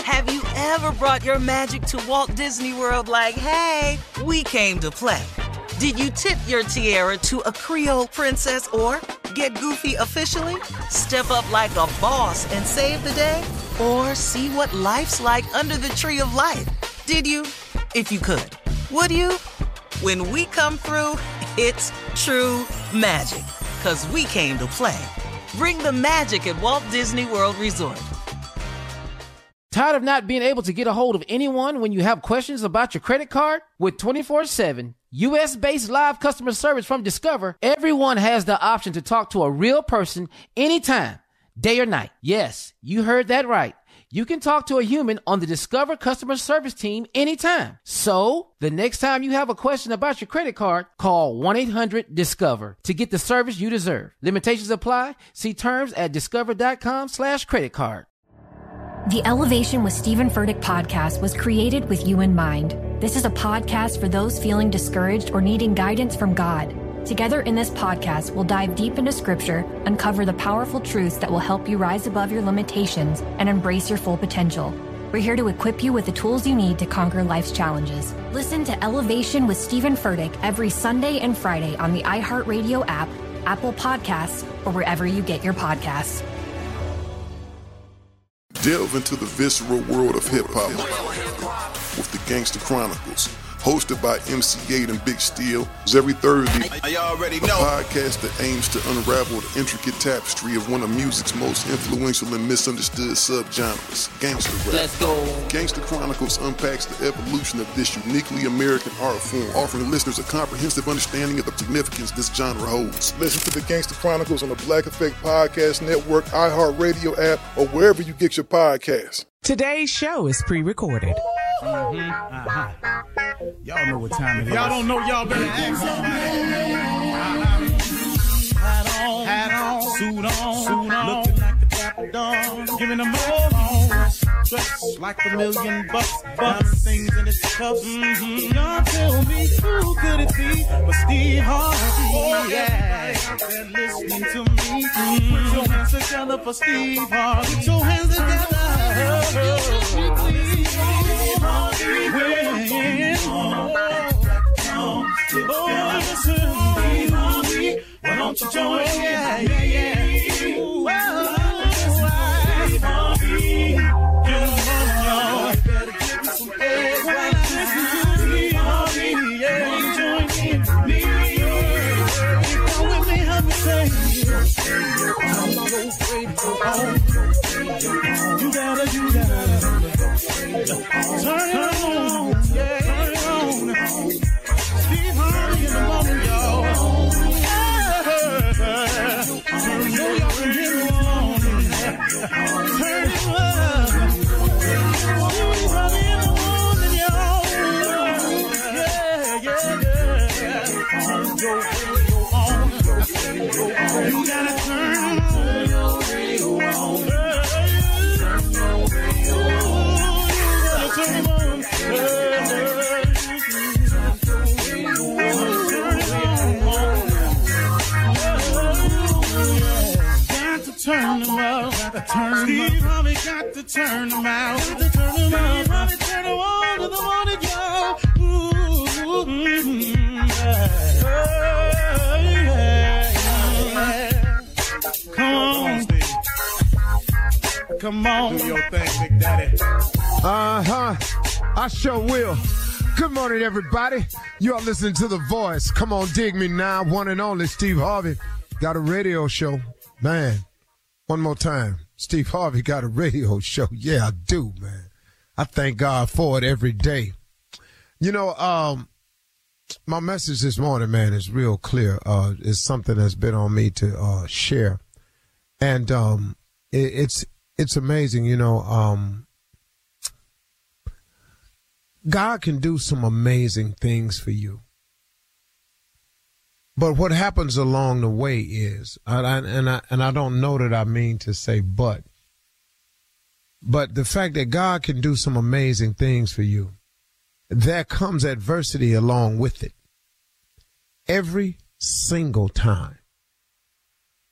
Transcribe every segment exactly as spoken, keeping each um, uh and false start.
Have you ever brought your magic to Walt Disney World like, hey, we came to play? Did you tip your tiara to a Creole princess or get goofy officially? Step up like a boss and save the day? Or see what life's like under the tree of life? Did you? If you could. Would you? When we come through, it's true magic. 'Cause we came to play. Bring the magic at Walt Disney World Resort. Tired of not being able to get a hold of anyone when you have questions about your credit card? With twenty-four seven U S-based live customer service from Discover, everyone has the option to talk to a real person anytime, day or night. Yes, you heard that right. You can talk to a human on the Discover customer service team anytime. So, the next time you have a question about your credit card, call one eight hundred discover to get the service you deserve. Limitations apply. See terms at discover.com slash credit card. The Elevation with Stephen Furtick podcast was created with you in mind. This is a podcast for those feeling discouraged or needing guidance from God. Together in this podcast, we'll dive deep into Scripture, uncover the powerful truths that will help you rise above your limitations and embrace your full potential. We're here to equip you with the tools you need to conquer life's challenges. Listen to Elevation with Stephen Furtick every Sunday and Friday on the iHeartRadio app, Apple Podcasts, or wherever you get your podcasts. Delve into the visceral world of hip-hop with the Gangster Chronicles, hosted by M C Eight and Big Steel. Every Thursday, I already a know. podcast that aims to unravel the intricate tapestry of one of music's most influential and misunderstood subgenres, gangster rap. Let's go. Gangster Chronicles unpacks the evolution of this uniquely American art form, offering listeners a comprehensive understanding of the significance this genre holds. Listen to the Gangster Chronicles on the Black Effect Podcast Network, iHeartRadio app, or wherever you get your podcasts. Today's show is pre-recorded. Mm-hmm. Uh-huh. Y'all know what time it is. Y'all don't know, y'all better ask somebody. Hat on, hat on, suit on, suit on, looking like a dapper dog, giving them all on, dressed like a million bucks, bucks, things in its cuffs. Mm-hmm. Y'all tell me who could it be but Steve Harvey? Oh yeah, out there listening to me. Mm-hmm. Put your hands together for Steve Harvey. Put your hands together. Why don't you join? Yeah, yeah, yeah. Ooh, oh, Steve Harvey. Get on, y'all. Better give me some eggs right now. Steve Harvey, yeah. Join in with me. Come with me, help me say. I'm not afraid to go on. You gotta, you gotta turn it on, yeah, turn it on. Steve Harvey in the morning, y'all. Turn it up and get it on. Turn it up. Steve Harvey in the morning, y'all. Yeah, yeah, yeah. Turn your radio on. You gotta turn your radio on. Turn them up, turn Steve Harvey got to turn them out. Got to turn them out. Steve Harvey turn them on to the morning, y'all. Ooh, mm-hmm. yeah. Yeah. Come on, Steve. Come on, do your thing, Big Daddy. Uh-huh. I sure will. Good morning, everybody. You are listening to The Voice. Come on, dig me now. One and only Steve Harvey got a radio show. Man. One more time. Steve Harvey got a radio show. Yeah, I do, man. I thank God for it every day. You know, um, my message this morning, man, is real clear. Uh, it's something that's been on me to uh, share. And um, it, it's it's amazing, you know. Um, God can do some amazing things for you. But what happens along the way is, and I, and I and I don't know that I mean to say but, but the fact that God can do some amazing things for you, there comes adversity along with it. Every single time.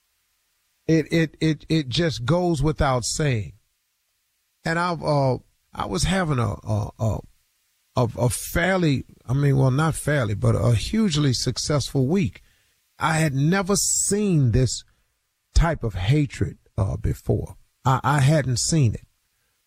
It it it it just goes without saying. And I've uh I was having a, a, a, a, a fairly, I mean, well, not fairly, but a hugely successful week. I had never seen this type of hatred uh, before. I, I hadn't seen it.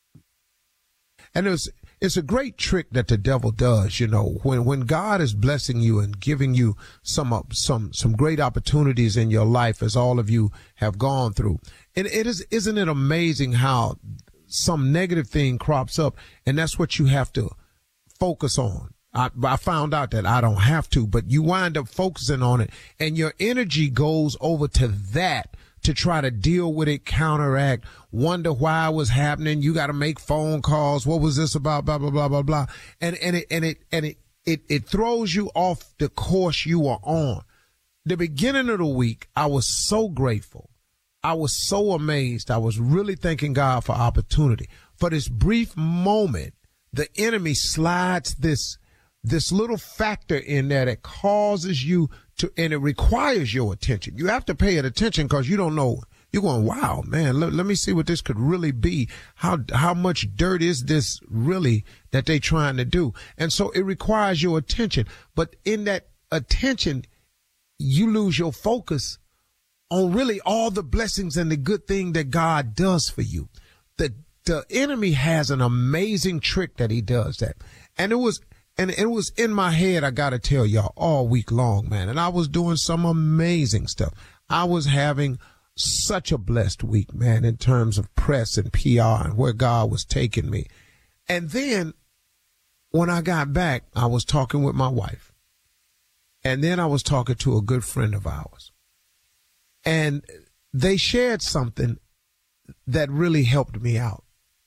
And it was, it's a great trick that the devil does, you know, when, when God is blessing you and giving you some, uh, some, some great opportunities in your life, as all of you have gone through. And it is, isn't it amazing how some negative thing crops up, and that's what you have to focus on. I, I found out that I don't have to, but you wind up focusing on it, and your energy goes over to that to try to deal with it, counteract, wonder why it was happening. You got to make phone calls. What was this about? Blah, blah, blah, blah, blah. And, and it, and it, and it, it, it throws you off the course you are on. The beginning of the week, I was so grateful. I was so amazed. I was really thanking God for opportunity. For this brief moment, the enemy slides this, this little factor in there that causes you to, and it requires your attention. You have to pay it attention because you don't know. You're going, wow, man, let, let me see what this could really be. How, how much dirt is this really that they trying to do? And so it requires your attention. But in that attention, you lose your focus on really all the blessings and the good thing that God does for you. The, the enemy has an amazing trick that he does that. And it was, And it was in my head, I got to tell y'all, all week long, man. And I was doing some amazing stuff. I was having such a blessed week, man, in terms of press and P R and where God was taking me. And then when I got back, I was talking with my wife. And then I was talking to a good friend of ours. And they shared something that really helped me out.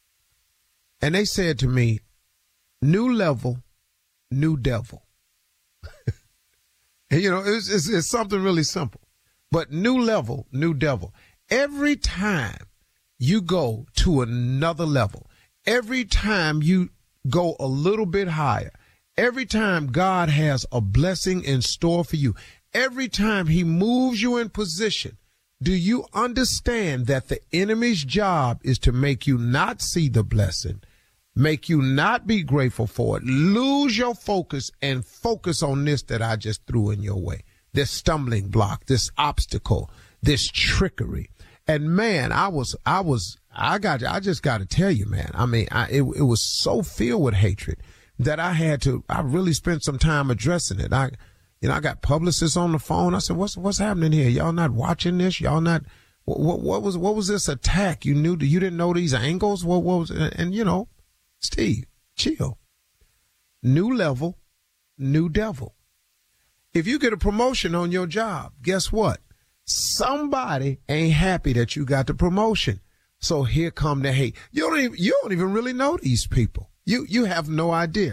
And they said to me, new level, new devil. And, you know, it's, it's, it's something really simple, but new level, new devil. Every time you go to another level, every time you go a little bit higher, every time God has a blessing in store for you, every time he moves you in position, do you understand that the enemy's job is to make you not see the blessing, make you not be grateful for it, lose your focus and focus on this that I just threw in your way, this stumbling block, this obstacle, this trickery. And man, I was, I was, I got, I just got to tell you, man, I mean, I, it, it was so filled with hatred that I had to, I really spent some time addressing it. I, you know, I got publicists on the phone. I said, what's, what's happening here? Y'all not watching this? Y'all not, what, what, what was, what was this attack? You knew, you didn't know these angles? What, what was, and, and you know, Steve, chill. New level, new devil. If you get a promotion on your job, guess what? Somebody ain't happy that you got the promotion. So here come the hate. You don't even, you don't even really know these people. You, you have no idea.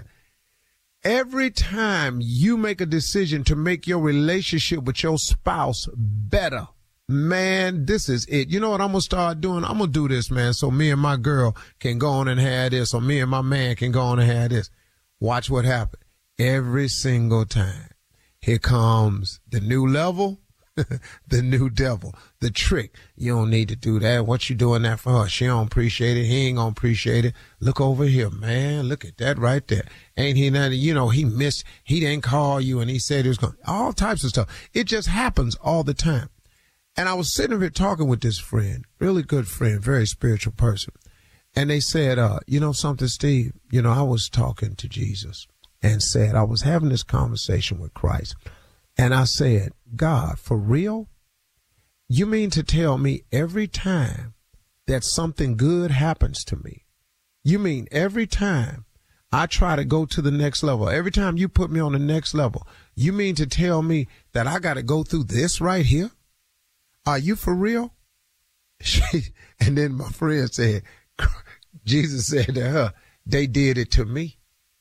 Every time you make a decision to make your relationship with your spouse better, man, this is it. You know what I'm going to start doing? I'm going to do this, man, so me and my girl can go on and have this, or me and my man can go on and have this. Watch what happens. Every single time. Here comes the new level, the new devil, the trick. You don't need to do that. What you doing that for her? She don't appreciate it. He ain't going to appreciate it. Look over here, man. Look at that right there. Ain't he nothing? You know, he missed, he didn't call you and he said he was going to, all types of stuff. It just happens all the time. And I was sitting here talking with this friend, really good friend, very spiritual person. And they said, uh, you know something, Steve, you know, I was talking to Jesus and said, I was having this conversation with Christ. And I said, God, for real? You mean to tell me every time that something good happens to me, you mean every time I try to go to the next level, every time you put me on the next level, you mean to tell me that I got to go through this right here? Are you for real? And then my friend said, Jesus said to her, they did it to me.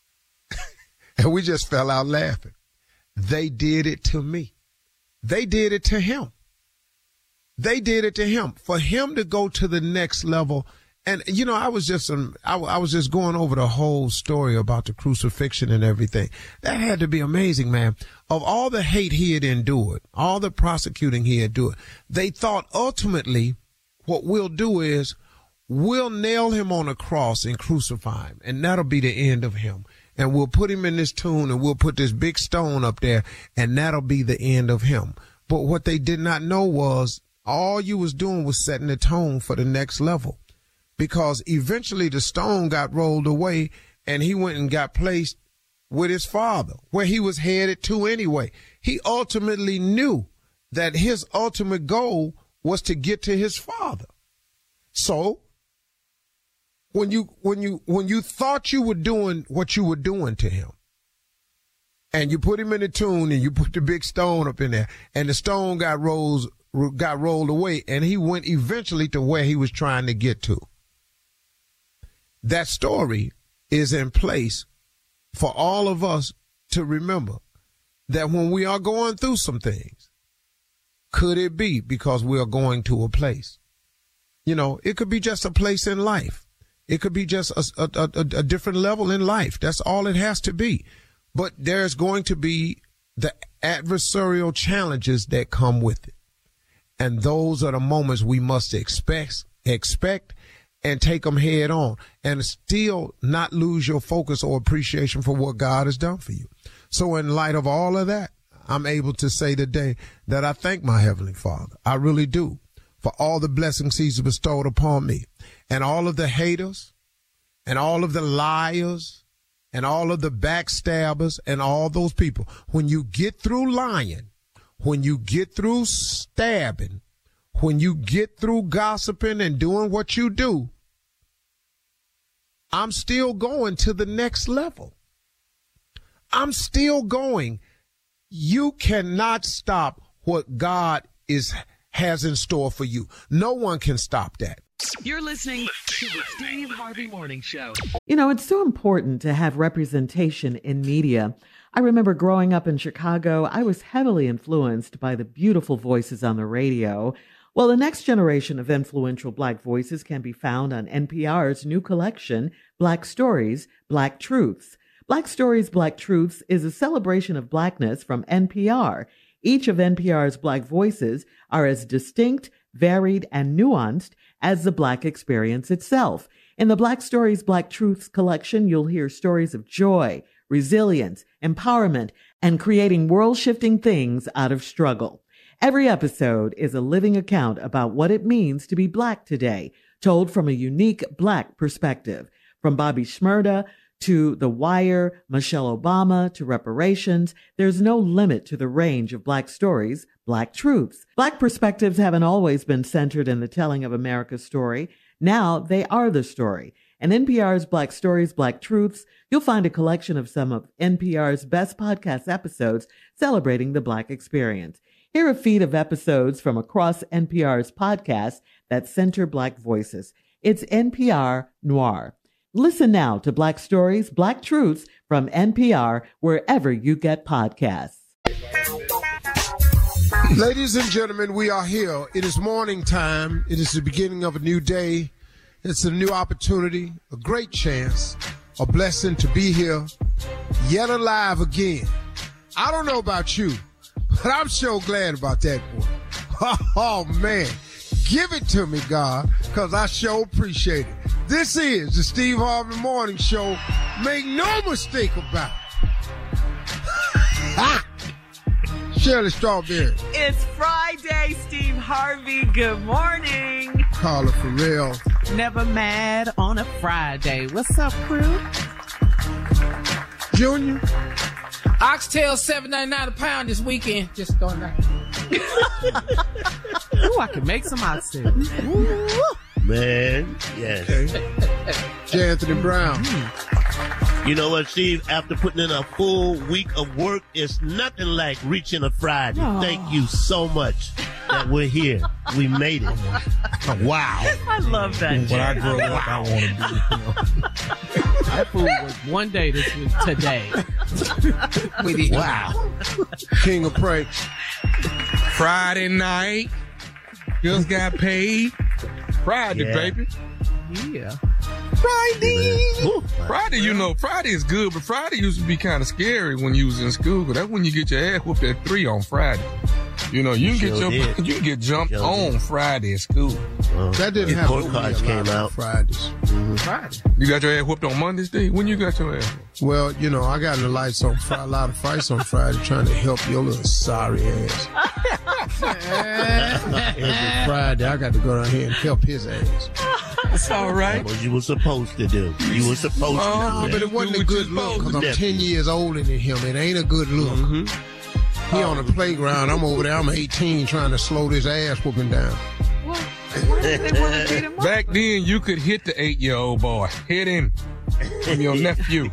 And we just fell out laughing. They did it to me. They did it to him. They did it to him. For him to go to the next level. And, you know, I was just, um, I, I was just going over the whole story about the crucifixion and everything. That had to be amazing, man. Of all the hate he had endured, all the prosecuting he had endured, they thought ultimately what we'll do is we'll nail him on a cross and crucify him, and that'll be the end of him. And we'll put him in this tomb, and we'll put this big stone up there, and that'll be the end of him. But what they did not know was all you was doing was setting the tone for the next level, because eventually the stone got rolled away, and he went and got placed with his father, where he was headed to anyway. He ultimately knew that his ultimate goal was to get to his father. So when you when you when you thought you were doing what you were doing to him, and you put him in the tomb and you put the big stone up in there, and the stone got rolls got rolled away, and he went eventually to where he was trying to get to. That story is in place for all of us to remember that when we are going through some things, could it be because we are going to a place? You know, it could be just a place in life. It could be just a, a, a, a different level in life. That's all it has to be. But there's going to be the adversarial challenges that come with it. And those are the moments we must expect, expect and take them head on, and still not lose your focus or appreciation for what God has done for you. So in light of all of that, I'm able to say today that I thank my Heavenly Father. I really do, for all the blessings he's bestowed upon me, and all of the haters and all of the liars and all of the backstabbers and all those people. When you get through lying, when you get through stabbing, when you get through gossiping and doing what you do, I'm still going to the next level. I'm still going. You cannot stop what God is has in store for you. No one can stop that. You're listening to the Steve Harvey Morning Show. You know, it's so important to have representation in media. I remember growing up in Chicago, I was heavily influenced by the beautiful voices on the radio. Well, the next generation of influential Black voices can be found on N P R's new collection, Black Stories, Black Truths. Black Stories, Black Truths is a celebration of Blackness from N P R. Each of N P R's Black voices are as distinct, varied, and nuanced as the Black experience itself. In the Black Stories, Black Truths collection, you'll hear stories of joy, resilience, empowerment, and creating world-shifting things out of struggle. Every episode is a living account about what it means to be Black today, told from a unique Black perspective. From Bobby Shmurda to The Wire, Michelle Obama to reparations, there's no limit to the range of Black stories, Black truths. Black perspectives haven't always been centered in the telling of America's story. Now they are the story. In N P R's Black Stories, Black Truths, you'll find a collection of some of N P R's best podcast episodes celebrating the Black experience. Hear a feed of episodes from across N P R's podcasts that center Black voices. It's N P R Noir. Listen now to Black Stories, Black Truths from N P R wherever you get podcasts. Ladies and gentlemen, we are here. It is morning time. It is the beginning of a new day. It's a new opportunity, a great chance, a blessing to be here, yet alive again. I don't know about you, but I'm so glad about that, boy. Oh, man. Give it to me, God, because I sure appreciate it. This is the Steve Harvey Morning Show. Make no mistake about it. Shirley Strawberry. It's Friday, Steve Harvey. Good morning. Carla Farrell. Never mad on a Friday. What's up, crew? Junior. Oxtail seven ninety-nine a pound this weekend. Just throwing that. Ooh, I can make some oxtail. Man, yes. Okay. J. Anthony Brown. You know what, Steve? After putting in a full week of work, it's nothing like reaching a Friday. Oh. Thank you so much that we're here. We made it. Wow. I love that. When I grow up, I want to be. You know. That food was one day this week, today. Wow. King of Pranks. Friday night. Just got paid. Friday, Yeah. baby. Yeah. Friday. Ooh. Friday, you know, Friday is good, but Friday used to be kind of scary when you was in school. That's when you get your ass whooped at three on Friday. You know, you can Sure get your did. you can get jumped Sure on did. Friday at school. Uh, That didn't his happen. report cards came out. Fridays. Mm-hmm. Friday. You got your ass whooped on Monday, Steve? When you got your ass whooped? Well, you know, I got in the lights on Friday, a lot of fights on Friday trying to help your little sorry ass. Every Friday, I got to go down here and help his ass. It's all right. That's what you were supposed to do. You were supposed Oh, to do But that. it wasn't Do a what good you look because I'm supposed to ten years older than him. It ain't a good look. Mm-hmm. He on the playground. I'm over there. I'm eighteen trying to slow this ass whooping down. Why did they want to beat him up? Back then, you could hit the eight-year-old boy. Hit him. I'm your nephew.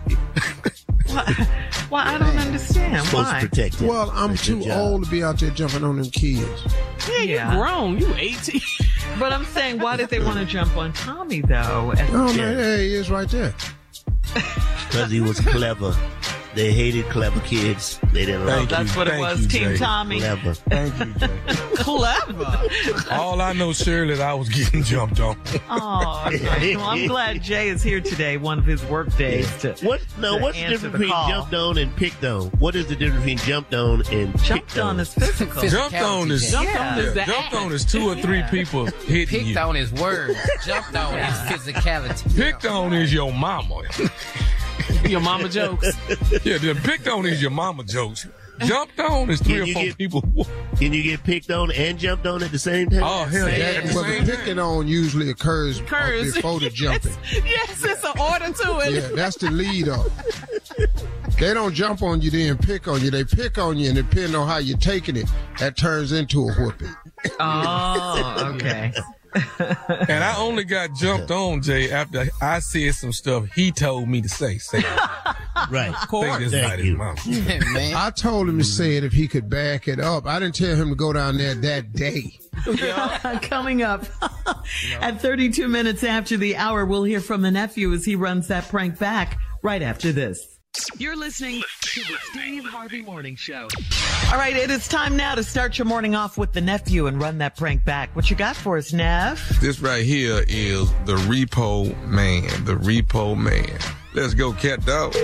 Why? Why? I don't understand. Supposed Why? to protect him. Well, I'm That's your too job. old to be out there jumping on them kids. Yeah, you Yeah. grown. You eighteen. But I'm saying, why did they want to jump on Tommy though? At- Oh, Yeah. man, there he is right there. Because he was clever. They hated clever kids. They didn't Thank like you. That's what it Thank was, you, Team Jay. Tommy. clever. Thank you, Jay. Clever. All I know, Shirley, is I was getting jumped on. Oh, okay. Well, I'm glad Jay is here today, one of his work days. To, What? No, to what's the answer difference the between call. jumped on and picked on? What is the difference between jumped on and Jumped picked on is physical. Jumped on is Jumped Yeah. on is yeah, the jumped act. on is two or three people hitting Picked you. on his words. Jumped on his physicality. Picked on is your mama. Your mama jokes. Yeah, the picked on is your mama jokes. Jumped on is three Can or you four get- people. Can you get picked on and jumped on at the same time? Oh, hell yeah. At the Well, the same picking time. on usually occurs, uh, Occurs. before the jumping. Yes, it's an order to it. Yeah, that's the lead up. They don't jump on you then pick on you. They pick on you, and depending on how you're taking it, that turns into a whooping. Oh, okay. And I only got jumped on, Jay, after I said some stuff he told me to say. Say it. Right. Of course. This Thank about his you. mama. Man. I told him to say it if he could back it up. I didn't tell him to go down there that day. Coming up at thirty-two minutes after the hour, we'll hear from the nephew as he runs that prank back right after this. You're listening to the Steve Harvey Morning Show. All right, it is time now to start your morning off with the nephew and run that prank back. What you got for us, Nev? This right here is the Repo Man. The Repo Man. Let's go, cat dog.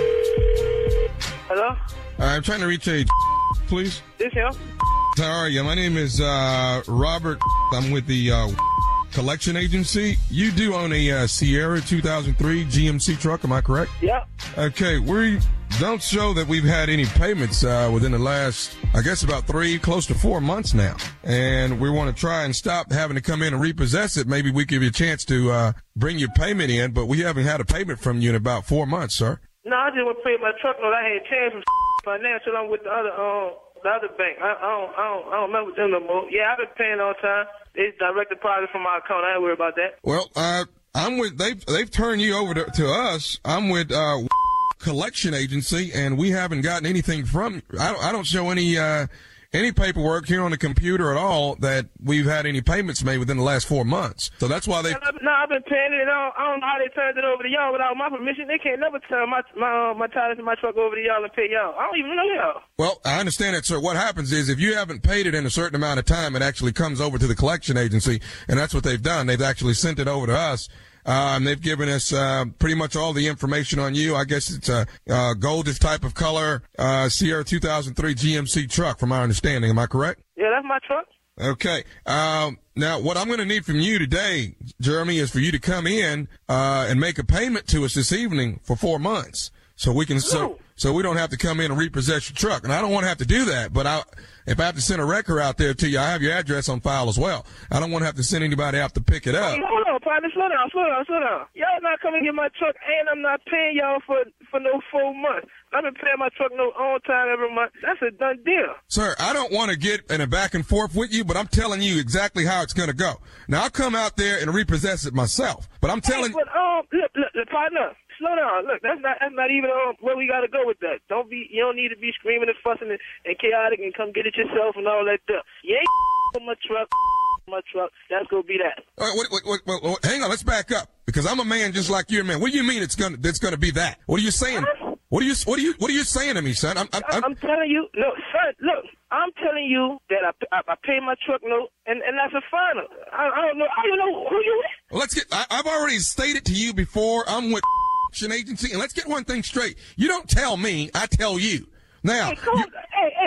Hello? I'm trying to reach a please. This him? How are you? My name is uh, Robert. I'm with the uh, collection agency. You do own a uh, Sierra two thousand three G M C truck, am I correct? Yep. Okay, we don't show that we've had any payments uh, within the last, I guess, about three, close to four months now. And we want to try and stop having to come in and repossess it. Maybe we give you a chance to uh, bring your payment in, but we haven't had a payment from you in about four months, sir. No, I just want to pay my truck note. I had changed from financial. I'm with the other um the other bank. I, I don't I don't I don't remember them no more. Yeah, I've been paying on time. They direct deposit from my account. I ain't worried about that. Well, uh, I'm with, they've, they've turned you over to, to us. I'm with, uh, collection agency, and we haven't gotten anything from, I don't, I don't show any, uh, any paperwork here on the computer at all that we've had any payments made within the last four months. So that's why they, No, I've been paying it. And I don't, I don't know how they turned it over to y'all without my permission. They can't never turn my my uh, my titles and my truck over to y'all and pay y'all. I don't even know y'all. well, I understand that, sir. What happens is if you haven't paid it in a certain amount of time, it actually comes over to the collection agency, and that's what they've done. They've actually sent it over to us. Um, they've given us uh, pretty much all the information on you. I guess it's a uh, goldish type of color uh, Sierra two thousand three G M C truck, from my understanding. Am I correct? Yeah, that's my truck. Okay. Um, now, what I'm going to need from you today, Jeremy, is for you to come in uh, and make a payment to us this evening for four months, so we can so so we don't have to come in and repossess your truck. And I don't want to have to do that, but I, if I have to send a wrecker out there to you, I have your address on file as well. I don't want to have to send anybody out to pick it up. Hey, hold on, partner. Slow down, slow down, slow down. Y'all not coming to get my truck, and I'm not paying y'all for for no four months. I've been paying my truck no on time every month. That's a done deal. Sir, I don't want to get in a back and forth with you, but I'm telling you exactly how it's going to go. Now, I'll come out there and repossess it myself, but I'm telling Hey, but um, look, look, look, partner, slow down. Look, that's not that's not even um where we got to go with that. Don't be, you don't need to be screaming and fussing and, and chaotic and come get it yourself and all that stuff. You ain't on my truck, my truck. That's gonna be that. All right, wait, wait, wait, wait, wait, hang on, let's back up, because I'm a man just like you're a man. What do you mean it's gonna it's gonna be that? What are you saying? What are you what are you what are you saying to me, son? I'm I'm, I'm, I'm telling you, look, son, look, I'm telling you that I, I, I pay my truck note, and, and that's a final. I, I don't know, I don't know who you is. well, let's get. I, I've already stated to you before. I'm with an agency, and let's get one thing straight. You don't tell me, I tell you. Now, Hey, come on, hey, hey,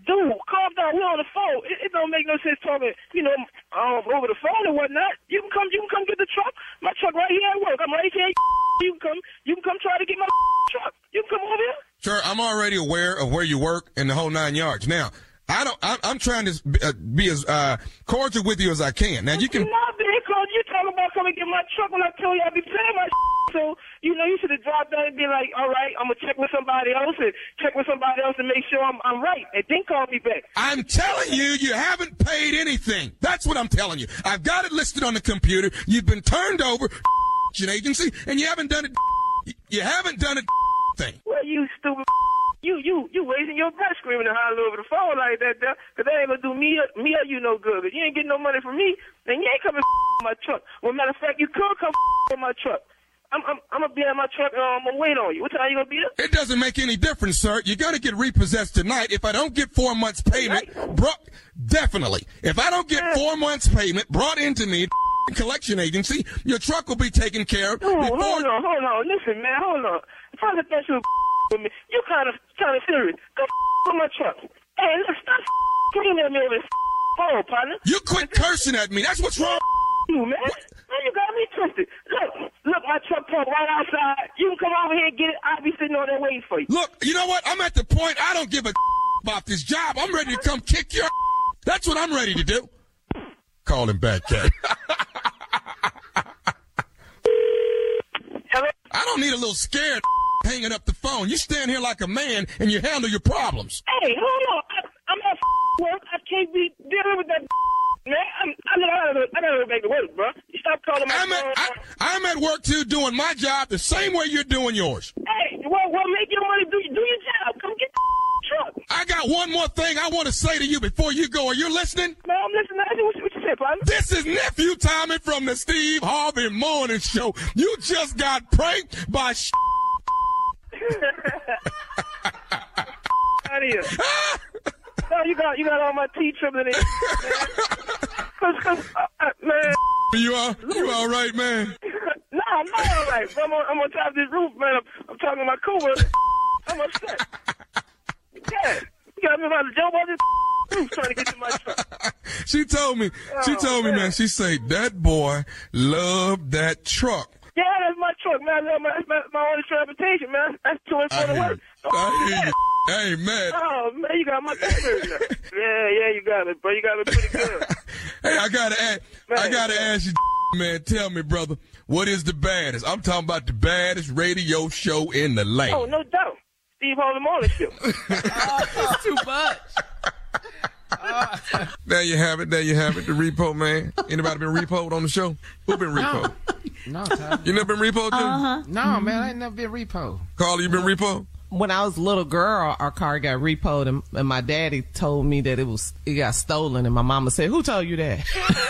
dude, calm down. We're on the phone. It, it don't make no sense talking, you know, um, over the phone and whatnot. You can come, you can come get the truck. My truck right here at work. I'm right here. You can come, you can come try to get my truck. You can come over here. Sir, I'm already aware of where you work and the whole nine yards. Now, I don't. I'm, I'm trying to uh, be as uh, cordial with you as I can. Now, you can. You're not being cordial. You talking about coming get my truck when I told you I'd be paying my. So, you know, you should have dropped down and be like, all right, I'm going to check with somebody else and check with somebody else to make sure I'm, I'm right. And then call me back. I'm telling you, you haven't paid anything. That's what I'm telling you. I've got it listed on the computer. You've been turned over to an agency, and you haven't done it. You haven't done it thing. Well, you stupid. You, you, you wasting your breath screaming and hollering over the phone like that, there, because that ain't going to do me or, me or you no good. If you ain't getting no money from me, then you ain't coming my truck. Well, matter of fact, you could come with my truck. I'm, I'm, I'm going to be at my truck and I'm going to wait on you. What time you going to be there? It doesn't make any difference, sir. You're going to get repossessed tonight. If I don't get four months payment, brought, definitely. If I don't get four months payment brought into me, collection agency, your truck will be taken care of. Oh, before... hold on, hold on. Listen, man, hold on. If I thought you were with me, you kind of, kind of serious. Go with my truck. Hey, look, stop screaming at me over this phone, partner. You quit cursing at me. That's what's wrong. You, man. What? Man, you got me twisted. Look, look, my truck parked right outside. You can come over here and get it. I'll be sitting on there waiting for you. Look, you know what? I'm at the point I don't give a about this job. I'm ready to come kick your. That's what I'm ready to do. Call him back, Cat. Hello? I don't need a little scared hanging up the phone. You stand here like a man and you handle your problems. Hey, hold on. I, I'm at work. I can't be dealing with that. Man, I'm, I gotta, I gotta make it work, bro. You stop calling my I'm phone. At, I, I'm at work too, doing my job the same way you're doing yours. Hey, well, well, make your money, do, do your job. Come get the truck. I got one more thing I want to say to you before you go. Are you listening? No, I'm listening. What you, what you say, partner? This is Nephew Tommy from the Steve Harvey Morning Show. You just got pranked by sh- out of here. No, you got, you got all my teeth trembling in. Cause, cause, uh, uh, man. You are, you all right, man? No, I'm not all right. I'm on, I'm on top of this roof, man. I'm, I'm talking to my coworker. I'm upset. Yeah, you got me about to jump on this roof trying to get to my truck. She told me, she Oh, told me, man. man, she said, that boy loved that truck. Yeah, that's my truck, man. That's my, that's my, my only transportation, man. That's to and I from the hear work. you. I hear you. Hey, man. Oh, man, you got my coworker. Yeah, yeah, you got it, bro. You got it pretty good. Hey, I gotta ask, I gotta ask you, man, tell me, brother, what is the baddest? I'm talking about the baddest radio show in the land. Oh, no doubt. Steve Harvey Morning Show. Oh, too much. There you have it. There you have it. The repo, man. Anybody been repoed on the show? Who been repoed? No, Ty. You never been repoed, too? Uh-huh. No, man, I ain't never been repo. Carla, you been repoed? When I was a little girl, our car got repoed, and, and my daddy told me that it was it got stolen, and my mama said, "Who told you that?"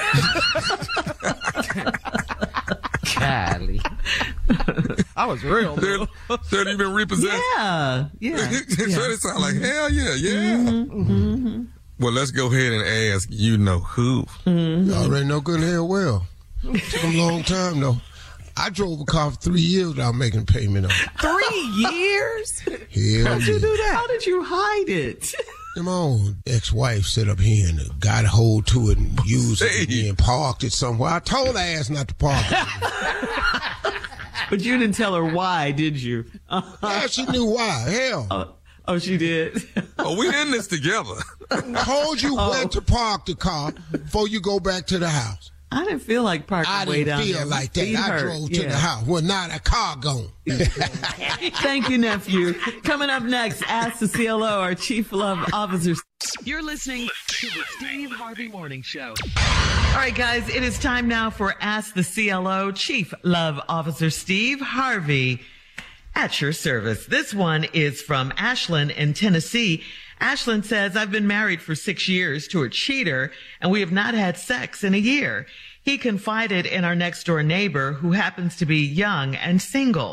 Golly. I was real little. Said you been repossessed? Yeah, yeah. So yeah. it sound like, hell yeah, yeah. Mm-hmm, mm-hmm. Well, let's go ahead and ask, you know who. Mm-hmm. I already know good and hell well. Took a long time, though. I drove a car for three years without making payment on it. Three years? Hell How'd you yeah. do that? How did you hide it? And my own ex-wife set up here and got a hold to it and used it and parked it somewhere. I told her ass not to park it. But you didn't tell her why, did you? Yeah, she knew why. Hell. Oh, oh she did? Oh, we in this together. I told you Oh. where to park the car before you go back to the house. I didn't feel like parking I way didn't down feel there. like My that. feet I hurt. drove to Yeah. the house. Well, not a car gone. Thank you, nephew. Coming up next, Ask the C L O, our Chief Love Officer. You're listening to the Steve Harvey Morning Show. All right, guys, it is time now for Ask the C L O, Chief Love Officer Steve Harvey at your service. This one is from Ashland in Tennessee. Ashland says, I've been married for six years to a cheater, and we have not had sex in a year. He confided in our next door neighbor, who happens to be young and single.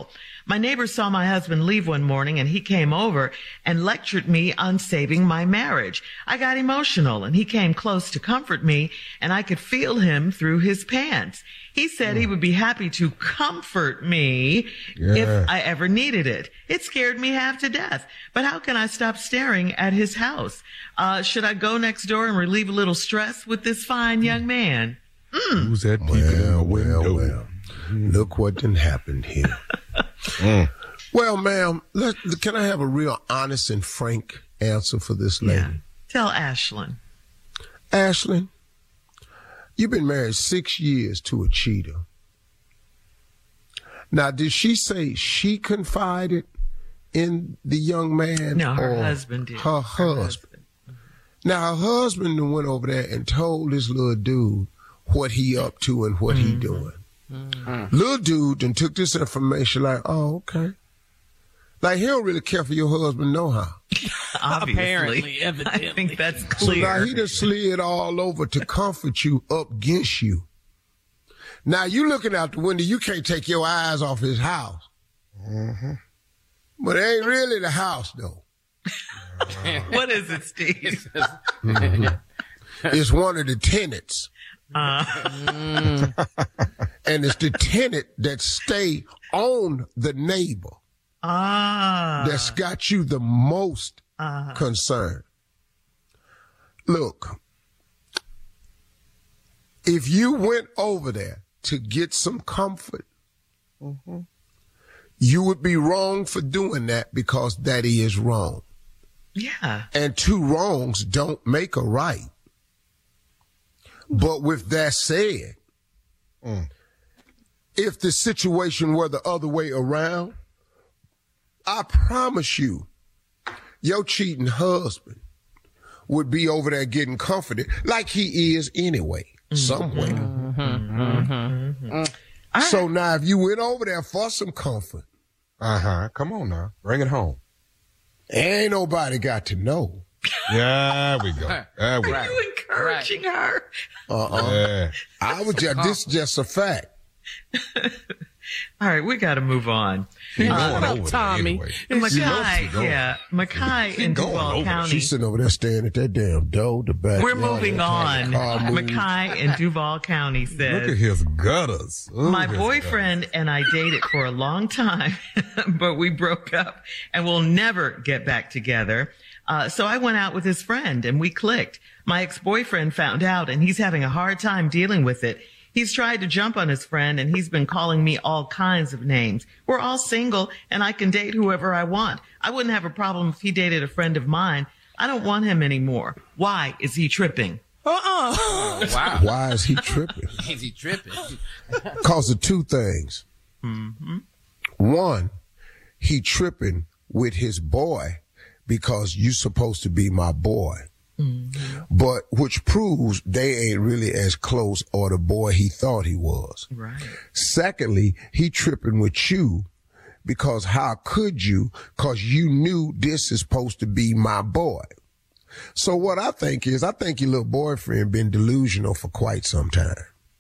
My neighbor saw my husband leave one morning and he came over and lectured me on saving my marriage. I got emotional and he came close to comfort me and I could feel him through his pants. He said he would be happy to comfort me Yeah. if I ever needed it. It scared me half to death. But how can I stop staring at his house? Uh, should I go next door and relieve a little stress with this fine young man? Mm. Who's that? Well, well, well. Look what done happened here. mm. Well, ma'am, let, can I have a real honest and frank answer for this lady? Yeah. Tell Ashlyn. Ashlyn, you've been married six years to a cheater. Now, did she say she confided in the young man? No, her or husband did. Her husband. Her husband. Now, her husband went over there and told this little dude what he up to and what mm-hmm. he doing. Mm-hmm. Little dude and took this information like, oh, okay. Like, he don't really care for your husband no how. Obviously. Apparently, evidently. I think that's clear. So now he just slid all over to comfort you up against you. Now you looking out the window, you can't take your eyes off his house. Mm-hmm. But it ain't really the house, though. What is it, Steve? Mm-hmm. It's one of the tenants. Uh. And it's the tenant that stay on the neighbor. Ah. That's got you the most uh. concerned. Look, if you went over there to get some comfort, mm-hmm. you would be wrong for doing that because that is wrong. Yeah. And two wrongs don't make a right. But with that said, mm. if the situation were the other way around, I promise you, your cheating husband would be over there getting comforted like he is anyway, mm-hmm. somewhere. Mm-hmm. Mm-hmm. Mm-hmm. So right. now if you went over there for some comfort. Uh-huh. Come on now. Bring it home. Ain't nobody got to know. There we go. There we Are go. you encouraging right. her? Uh-uh. Yeah. I was just, this is just a fact. All right, we got to move on. She's uh, going over Tommy, there anyway. Mackay, yeah, Mackay in Duval County. She's sitting over there staring at that damn door, the back. We're moving on. Mackay in Duval County says, look at his gutters. Ooh, my boyfriend gutters. And I dated for a long time, but we broke up and we'll never get back together. Uh, so I went out with his friend and we clicked. My ex-boyfriend found out and he's having a hard time dealing with it. He's tried to jump on his friend and he's been calling me all kinds of names. We're all single and I can date whoever I want. I wouldn't have a problem if he dated a friend of mine. I don't want him anymore. Why is he tripping? Uh-uh. Oh, wow. Why is he tripping? Is he tripping? Cause of two things. Mm-hmm. One, he tripping with his boy because you supposed to be my boy. Mm-hmm. But which proves they ain't really as close or the boy he thought he was. Right. Secondly, he tripping with you because how could you? Cause you knew this is supposed to be my boy. So what I think is, I think your little boyfriend been delusional for quite some time.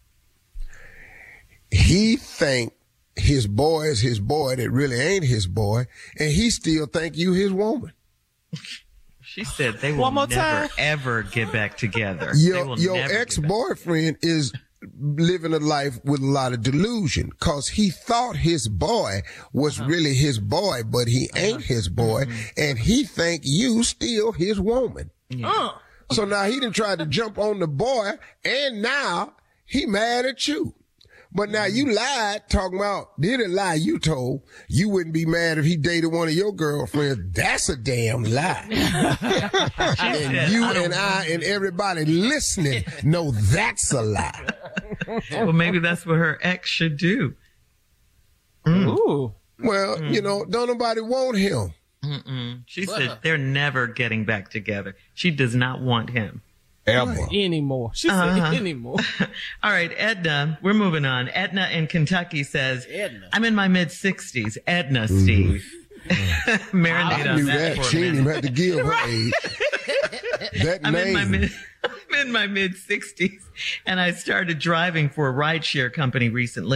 He think his boy is his boy that really ain't his boy, and he still think you his woman. She said they will never, time. ever get back together. Your, your ex-boyfriend is living a life with a lot of delusion because he thought his boy was uh-huh. really his boy, but he uh-huh. ain't his boy, mm-hmm. and he think you still his woman. Yeah. Uh. So now he done tried to jump on the boy, and now he mad at you. But now you lied, talking about, did a lie you told. You wouldn't be mad if he dated one of your girlfriends. That's a damn lie. And you and I and everybody listening know that's a lie. Well, maybe that's what her ex should do. Mm. Ooh. Well, mm. you know, don't nobody want him. Mm-mm. She what? said they're never getting back together. She does not want him. Ever. Anymore. She uh-huh. said anymore. All right, Edna, we're moving on. Edna in Kentucky says, Edna. I'm in my mid-sixties. Edna, Steve. Mm-hmm. Marinate I on knew that, that. She didn't even have to give her age. That I'm name. in my mid, I'm in my mid-sixties, and I started driving for a rideshare company recently.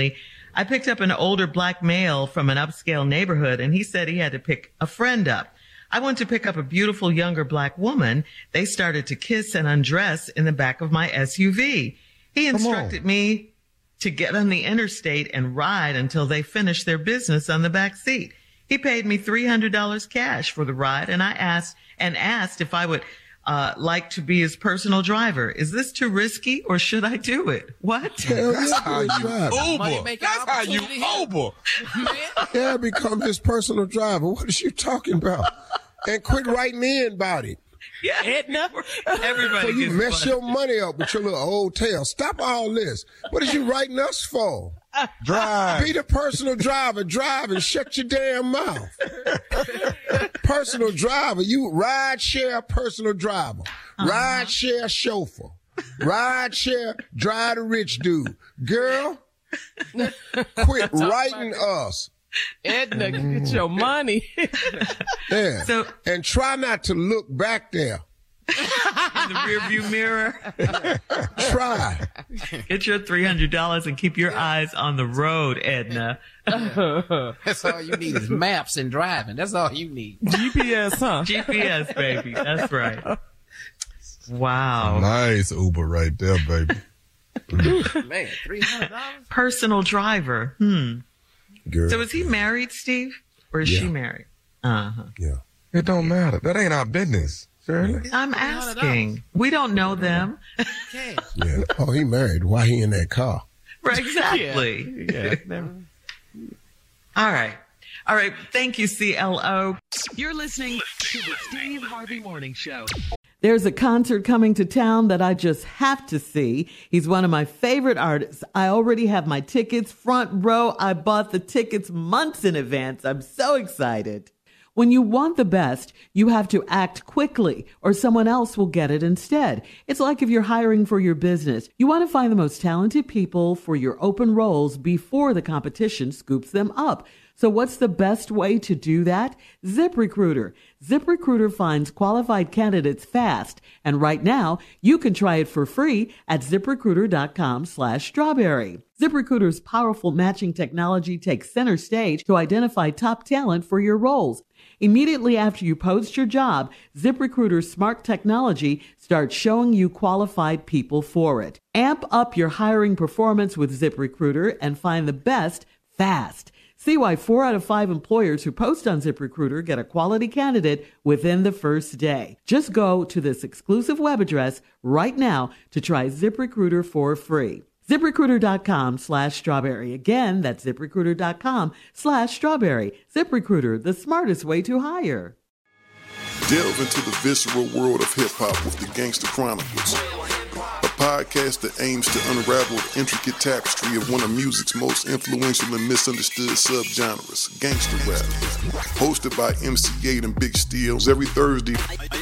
I picked up an older black male from an upscale neighborhood, and he said he had to pick a friend up. I went to pick up a beautiful younger black woman. They started to kiss and undress in the back of my S U V. He instructed me to get on the interstate and ride until they finished their business on the back seat. He paid me three hundred dollars cash for the ride, and I asked and asked if I would uh, like to be his personal driver. Is this too risky, or should I do it? What? That's how you Uber. That's how you Uber. Yeah, become his personal driver. What is you talking about? And quit writing in about it. Yeah, Edna. Everybody. So you gets mess fun. your money up with your little old tail. Stop all this. What is you writing us for? Drive. Be the personal driver. Drive and shut your damn mouth. Personal driver. You ride share personal driver. Uh-huh. Ride share chauffeur. Ride share drive the rich dude. Girl, quit writing us. Edna, get your money. Yeah. So, and try not to look back there. In the rearview mirror. Try. Get your three hundred dollars and keep your eyes on the road, Edna. That's all you need is maps and driving. That's all you need. G P S, huh? G P S, baby. That's right. Wow. Nice Uber right there, baby. Man, three hundred dollars? Personal driver. Hmm. Girl. So is he married, Steve? Or is Yeah. she married? Uh-huh. Yeah. It don't matter. That ain't our business. Shirley. I'm asking. We don't know them. Okay. Yeah. Oh, he married. Why he in that car? Right, exactly. Yeah. yeah. All right. All right. Thank you, C L O. You're listening to the Steve Harvey Morning Show. There's a concert coming to town that I just have to see. He's one of my favorite artists. I already have my tickets front row. I bought the tickets months in advance. I'm so excited. When you want the best, you have to act quickly or someone else will get it instead. It's like if you're hiring for your business. You want to find the most talented people for your open roles before the competition scoops them up. So what's the best way to do that? ZipRecruiter. ZipRecruiter finds qualified candidates fast. And right now, you can try it for free at ZipRecruiter.com slash strawberry. ZipRecruiter's powerful matching technology takes center stage to identify top talent for your roles. Immediately after you post your job, ZipRecruiter's smart technology starts showing you qualified people for it. Amp up your hiring performance with ZipRecruiter and find the best fast. See why four out of five employers who post on ZipRecruiter get a quality candidate within the first day. Just go to this exclusive web address right now to try ZipRecruiter for free. ZipRecruiter.com slash strawberry. Again, that's ZipRecruiter.com slash strawberry. ZipRecruiter, the smartest way to hire. Delve into the visceral world of hip-hop with the Gangster Chronicles, a podcast that aims to unravel the intricate tapestry of one of music's most influential and misunderstood subgenres, gangster rap. Hosted by M C eight and Big Steels every Thursday,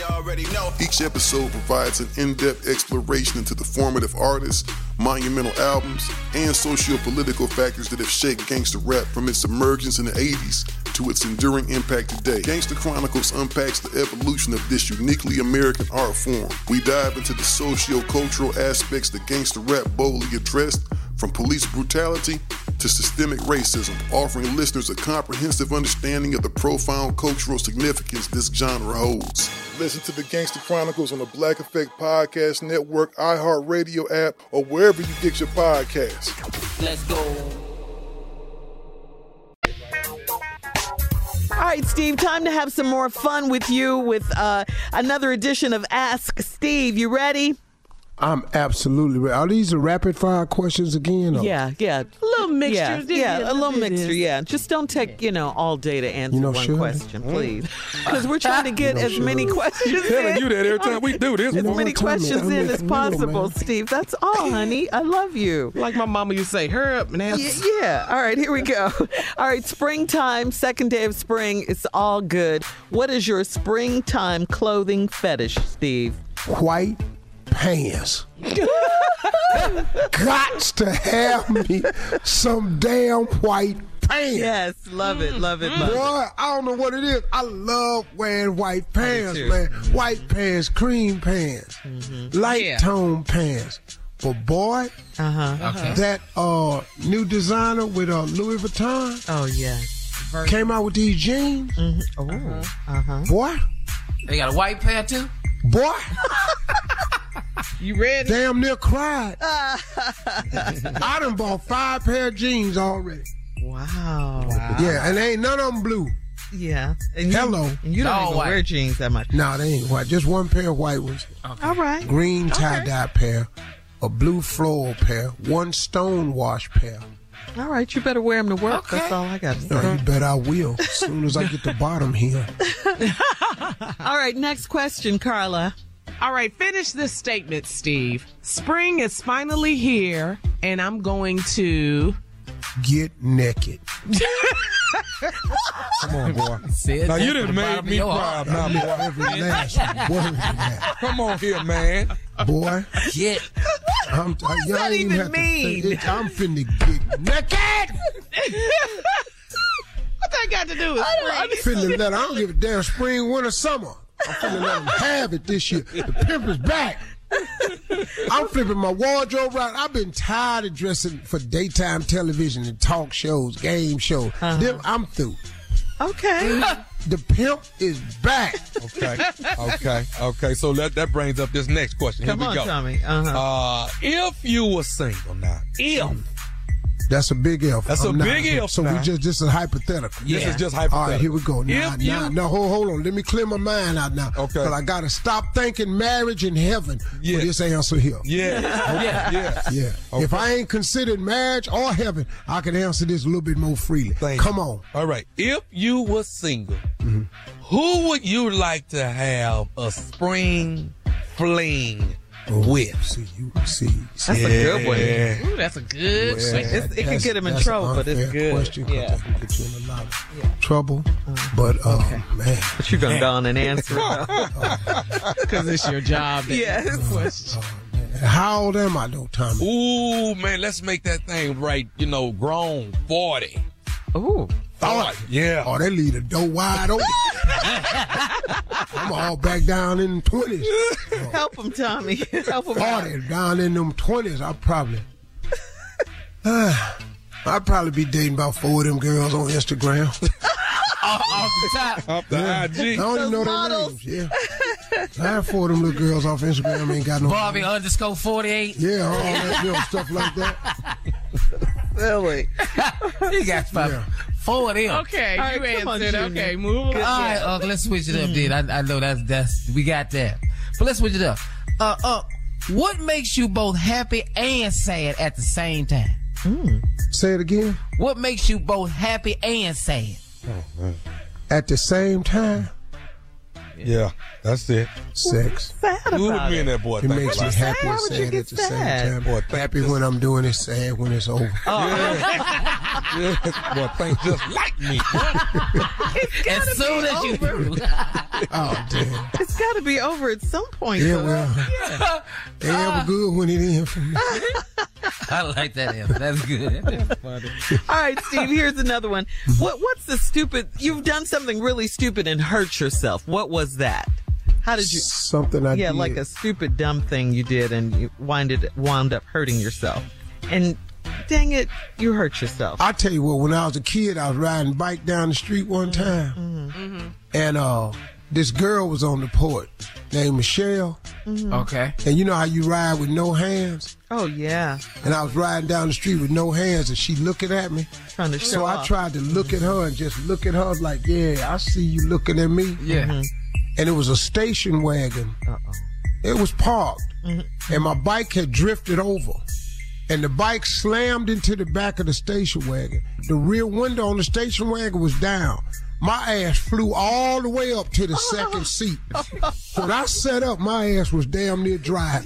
each episode provides an in-depth exploration into the formative artists, monumental albums, and socio-political factors that have shaped gangster rap from its emergence in the eighties to its enduring impact today. Gangster Chronicles unpacks the evolution of this uniquely American art form. We dive into the socio-cultural aspects that gangster rap boldly addressed, from police brutality to systemic racism, offering listeners a comprehensive understanding of the profound cultural significance this genre holds. Listen to the Gangster Chronicles on the Black Effect Podcast Network, iHeartRadio app, or wherever you get your podcasts. Let's go. All right, Steve, time to have some more fun with you with uh, another edition of Ask Steve. You ready? I'm absolutely ready. Are these the rapid fire questions again? Or? Yeah, yeah. A little mixture. Yeah, yeah, a little mixture, yeah. Just don't take, you know, all day to answer You know, one Shirley? question, please. Because we're trying to get You know, as many Shirley? questions Telling in. you that every time we do this. As know many what, Tommy? questions I'm in making as a little, possible, man. Steve. That's all, honey. I love you. Like my mama used to say, hurry up and Y- answer. Yeah. All right, here we go. All right, springtime, second day of spring. It's all good. What is your springtime clothing fetish, Steve? White pants. Gots to have me some damn white pants. Yes, love it, love it, love Boy, it. I don't know what it is. I love wearing white pants, too. man. White pants, cream pants, light Yeah. tone pants, But boy, uh-huh. Okay. that uh, new designer with uh, Louis Vuitton. Oh, yeah. Came out with these jeans. Mm-hmm. Oh, uh-huh. uh-huh. Boy. They got a white pair, too? Boy. You ready? Damn near cried. I done bought five pair of jeans already. Wow. wow. Yeah, and ain't none of them blue. Yeah. And Hello. You, and you don't All even white. wear jeans that much. No, they ain't white. Just one pair of white ones. Okay. All right. Green tie-dye okay. pair. A blue floral pair. One stone wash pair. All right, you better wear them to work. Okay. That's all I got to say. No, you bet I will. As soon as I get the bottom here. All right, next question, Carla. All right, finish this statement, Steve. Spring is finally here, and I'm going to... Get naked. Come on, boy. Now, you done made me cry now, boy. Every last word of that. Come on here, man. Boy. Get. I'm, What does that even, even mean? It, I'm finna get naked. What that got to do with spring? I'm finna let, I don't give a damn spring, winter, summer. I'm finna let them have it this year. The pimp is back. I'm flipping my wardrobe right. I've been tired of dressing for daytime television and talk shows, game shows. Uh-huh. Them, I'm through. Okay. The pimp is back. Okay, okay, okay. So that that brings up this next question. Come Here we on, go. Tommy. Uh-huh. Uh, if you were single now, if That's a big if. That's I'm a not. big if So now. we just this is hypothetical. This is just hypothetical. All right, here we go. Now, If you- now, now hold, hold on. Let me clear my mind out now. Okay. Because I got to stop thinking marriage in heaven Yeah. for this answer here. yeah, yeah, yeah. Yeah. Okay. If I ain't considered marriage or heaven, I can answer this a little bit more freely. Thank Come you. on. All right. If you were single, Mm-hmm. who would you like to have a spring fling with? See, you see. That's a good one. Ooh, that's a good Yeah, question. It's- it can that's- get him in that's an trouble, but it's unfair good. Question 'cause Yeah. that can get you in a lot of trouble. But, uh, man. But you're going to go on and answer it. Because it's your job. to Yes. answer the question. How old am I, though, Tommy? Ooh, man, let's make that thing right, you know, grown, forty. Ooh. Oh, yeah. Oh, they leave the door wide open. I'm all back down in the twenties. Help him, Tommy. Help him out. forty, down in them twenties, I probably. Uh, I'd probably be dating about four of them girls on Instagram. Off, off the top. Up the Yeah. I I G. don't even know their models. names. Yeah. I have four of them little girls off Instagram. Ain't got no. Barbie underscore forty-eight. Yeah, all that little stuff like that. Really? You got five. Yeah. Four of them. Okay, All you right, come on, answered. Junior. Okay, move All on. right, uh, let's switch it up, dude. I, I know that's that's we got that, but let's switch it up. Uh, uh, what makes you both happy and sad at the same time? Mm. Say it again. What makes you both happy and sad? At the same time, Yeah, that's it. sex. Sad Who would about me and it. that boy It think makes me about happy Why and would you sad get at the sad? same time. Boy, think Happy this- when I'm doing it, sad when it's over. it? Boy, think just like me. As soon as you do. Oh, damn. It's got to be over at some point. Yeah, though. well, they ever good when it ain't for me. I like that answer. That's good. That's funny. All right, Steve, here's another one. What What's the stupid? You've done something really stupid and hurt yourself. What was that? How did you? Something I yeah, did. like a stupid, dumb thing you did, and you winded wound up hurting yourself. And dang it, you hurt yourself. I tell you what, when I was a kid, I was riding bike down the street one time, Mm-hmm. and uh, this girl was on the porch named Michelle. Mm-hmm. Okay. And you know how you ride with no hands? Oh yeah. And I was riding down the street with no hands, and she looking at me. Trying to show So I off. tried to look at her and just look at her like, yeah, I see you looking at me. Yeah. Mm-hmm. And it was a station wagon. Uh-oh. It was parked, Mm-hmm. and my bike had drifted over. And the bike slammed into the back of the station wagon. The rear window on the station wagon was down. My ass flew all the way up to the second seat. When I sat up, my ass was damn near dry.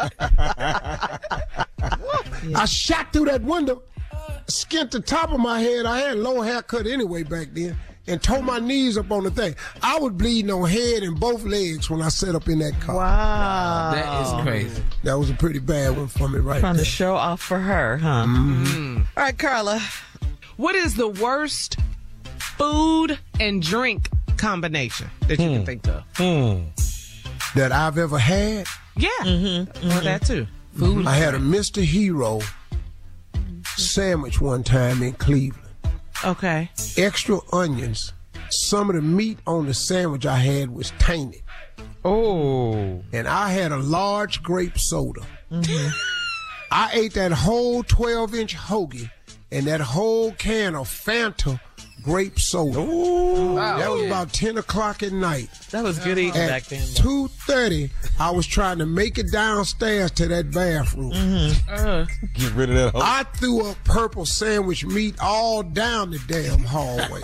I shot through that window, skinned the top of my head. I had a low haircut anyway back then, and tore my knees up on the thing. I was bleeding on head and both legs when I sat up in that car. Wow. That is crazy. That was a pretty bad one for me right Trying there. to show off for her, huh? Mm-hmm. All right, Carla. What is the worst food and drink combination that you can think of? That I've ever had? Yeah. Mm-hmm. Mm-hmm. Or that too. Food. I had a Mister Hero sandwich one time in Cleveland. Okay. Extra onions. Some of the meat on the sandwich I had was tainted. Oh. And I had a large grape soda. Mm-hmm. I ate that whole twelve-inch hoagie and that whole can of Fanta grape soda. Ooh. Wow. That was about ten o'clock at night. That was good eating at back then. two thirty, I was trying to make it downstairs to that bathroom. Mm-hmm. Uh. Get rid of that hoagie. I threw up purple sandwich meat all down the damn hallway.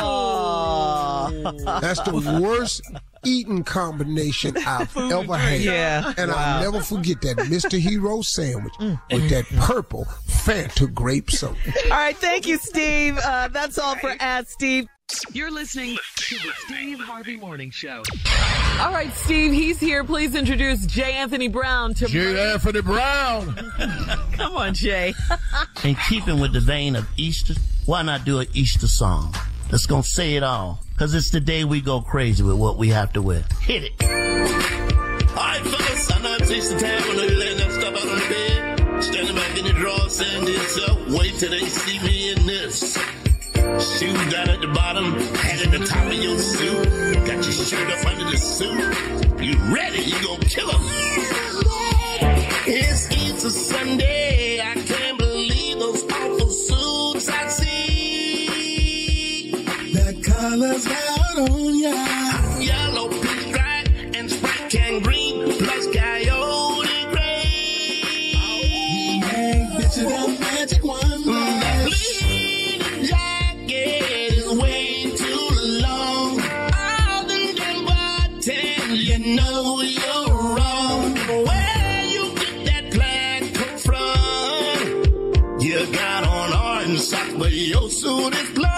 Oh. That's the worst eating combination I've ever had. Yeah. And wow. I'll never forget that Mister Hero sandwich with that purple Fanta grape soda. All right, thank you, Steve. Uh, that's all for Ask Steve. You're listening to the Steve Harvey Morning Show. All right, Steve, he's here. Please introduce J. Anthony Brown to J. Anthony Brown. Come on, Jay. In keeping with the vein of Easter, why not do an Easter song that's gonna say it all? Because it's the day we go crazy with what we have to wear. Hit it. All right, fellas, I know it's Easter time. I know you're laying that stuff out on the bed. Standing back in the drawer, saying to yourself, wait till they see me in this. Shoes down at the bottom, hat at the top of your suit. Got your shirt up under the suit. You ready? You gonna kill 'em. It's Easter Sunday. I can't believe those awful suits I see. The colors out on ya. Yellow, pinstripe, and Sprite can green, plus coyote gray. Hey, picture the magic one. That bleeding jacket is way too long. All them damn bartend, you know you're wrong. Where you get that plaid coat from? You got on orange socks, but your suit is plum.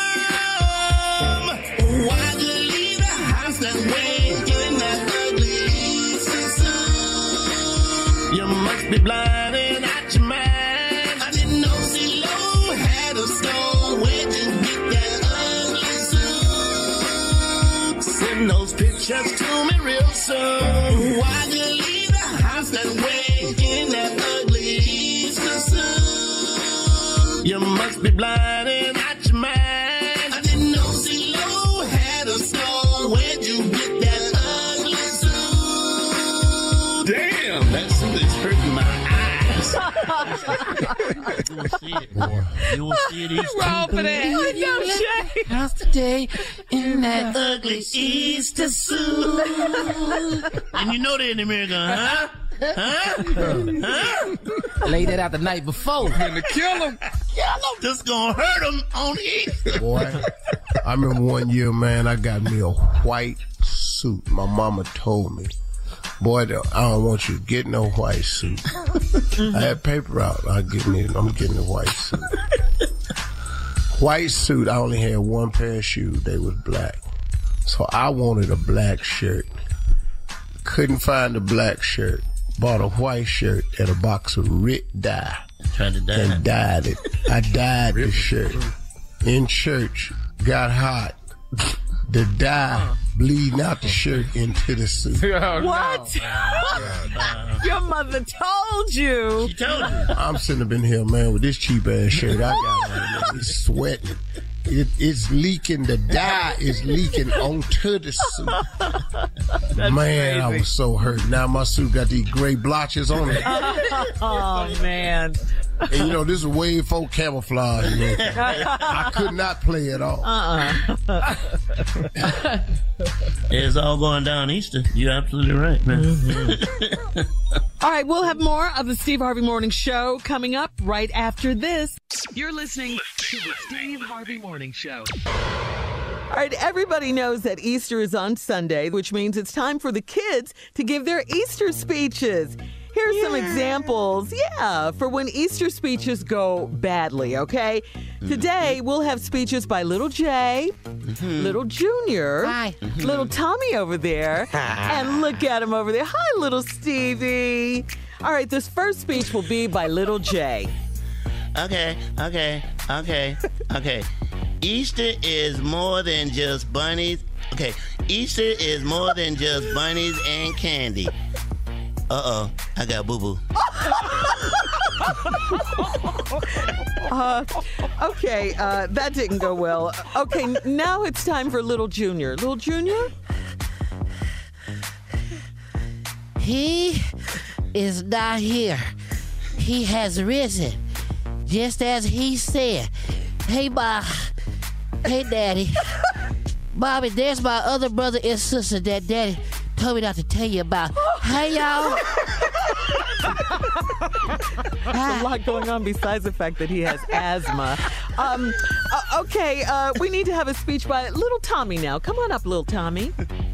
Why'd you leave the house that way in that ugly Easter suit? You must be blinded out your mind. I didn't know CeeLo had a store. Where'd you get that ugly suit? Send those pictures to me real soon. Why'd you leave the house that way in that ugly Easter suit? You must be blinded out your mind. I didn't know CeeLo had a store. Where'd you get that ugly suit? Damn, that suit is hurting my eyes. You will see it, boy. You will see it each time. No, Jay. How's today in that ugly Easter suit? And you know they're in America, huh? Huh? Huh? Laid that out the night before. Gonna kill him. Kill him. This gonna hurt him on Easter. Boy, I remember one year, man, I got me a white suit. My mama told me, boy, I don't want you to get no white suit. I had paper out. I get me, I'm getting a white suit. White suit, I only had one pair of shoes. They was black. So I wanted a black shirt. Couldn't find a black shirt. Bought a white shirt and a box of Rit dye. Tried to dye. And dyed it. I dyed the shirt. In church, got hot. The dye bleeding out the shirt into the suit. Oh, what? No. Your mother told you. She told you. I'm sitting up in here, man, with this cheap ass shirt I got on. It's sweating. It, it's leaking. The dye is leaking onto the suit. Man, crazy. I was so hurt. Now my suit got these gray blotches on it. Oh, man. And you know, this is way before camouflage. You know? I could not play at all. Uh-uh. It's all going down Easter. You're absolutely right, man. Mm-hmm. All right, we'll have more of the Steve Harvey Morning Show coming up right after this. You're listening to the Steve Harvey Morning Show. All right, everybody knows that Easter is on Sunday, which means it's time for the kids to give their Easter speeches. Here's yeah. some examples, yeah, for when Easter speeches go badly, okay? Mm-hmm. Today, we'll have speeches by Little J, mm-hmm. Little Junior, Hi. Little Tommy over there, and look at him over there. Hi, Little Stevie. All right, this first speech will be by Little J. Okay, okay, okay, okay. Easter is more than just bunnies. Okay, Easter is more than just bunnies and candy. Uh-oh, I got boo-boo. uh, okay, uh, that didn't go well. Okay, now it's time for Little Junior. Little Junior? He is not here. He has risen, just as he said. Hey, Ma. Hey, Daddy. Mommy, there's my other brother and sister that Daddy told me not to tell you about. Hey, y'all. There's a lot going on besides the fact that he has asthma. Um, uh, okay, uh, we need to have a speech by Little Tommy now. Come on up, Little Tommy.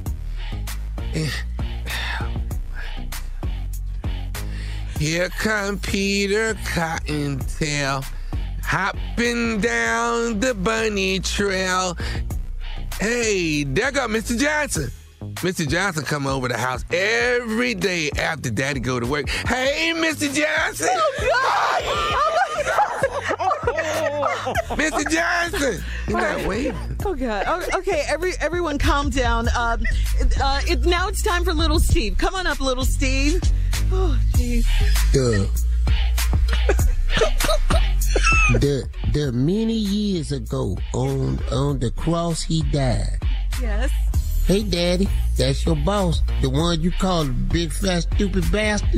Here come Peter Cottontail, hopping down the bunny trail. Hey, there go Mister Johnson. Mister Johnson come over the house every day after Daddy go to work. Hey, Mister Johnson. Oh, God. Mister Johnson. You're not waving. Oh, God. Oh, okay, every, everyone calm down. Um, uh, it, now it's time for Little Steve. Come on up, Little Steve. Oh, jeez. Uh, the, the many years ago on, on the cross he died. Yes. Hey, Daddy, that's your boss. The one you call the big, fat, stupid bastard.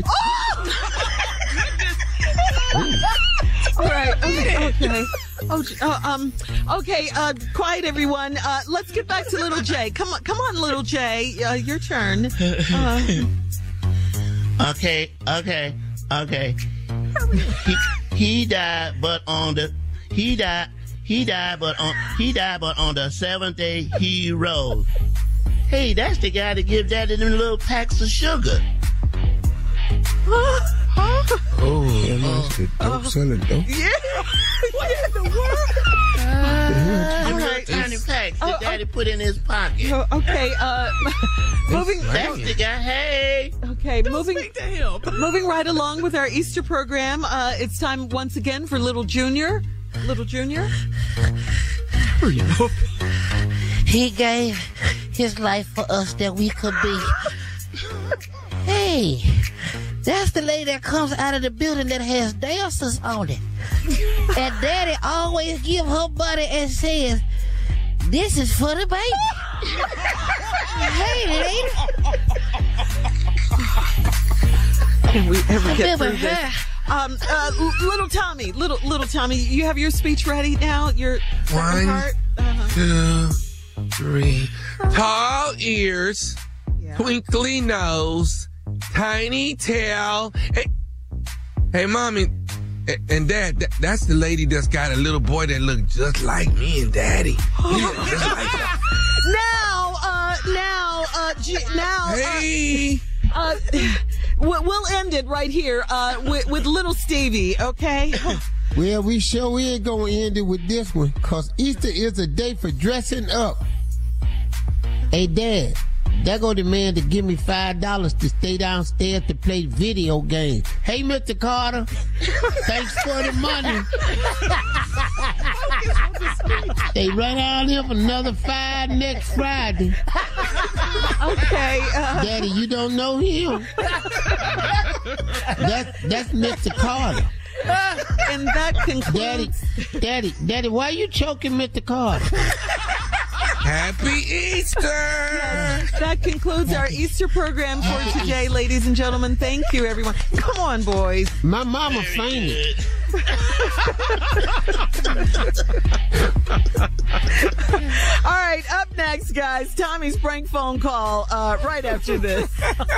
Oh! All right, okay, okay. Oh, uh, um, okay, uh, quiet, everyone. Uh, let's get back to Little Jay. Come on, come on, Little Jay. Uh, your turn. Uh, Okay, okay, okay. He, he died, but on the he died he died, but on he died, but on the seventh day he rose. Hey, that's the guy that give Daddy them little packs of sugar. Oh, that's the dope selling dope. Yeah. What in the world? Uh, all right, tiny packs that oh, Daddy oh, put in his pocket. Oh, okay, uh, moving. That's the guy. Hey. Okay, Don't moving. speak to him. Moving right along with our Easter program. Uh, it's time once again for Little Junior. Little Junior. Hurry up. He gave his life for us that we could be. Hey, that's the lady that comes out of the building that has dancers on it. And Daddy always give her money and says, "This is for the baby." Hey, lady. Can we ever get Remember through this? her. Um, uh, little Tommy, little little Tommy, you have your speech ready now. Your second One, part. Uh-huh. two, three. Tall ears, Yeah. twinkly nose, tiny tail. Hey, hey, Mommy a- and Dad, that, that's the lady that's got a little boy that look just like me and Daddy. He look just like that. Now, uh, now, uh, G- now. Hey. Uh, uh, we'll end it right here uh, with, with little Stevie, okay? Well, we sure ain't gonna end it with this one, cause Easter is a day for dressing up. Hey, Dad, there go the man to give me five dollars to stay downstairs to play video games. Hey, Mister Carter, thanks for the money. They run out here for another five next Friday. Okay. Uh... Daddy, you don't know him. That's, that's Mister Carter. And that concludes... Daddy, Daddy, Daddy, why you choking Mister Carter? Happy Easter! Yes, that concludes our Easter program for today, ladies and gentlemen. Thank you, everyone. Come on, boys. My mama fainted. All right, up next, guys, Tommy's prank phone call uh, right after this.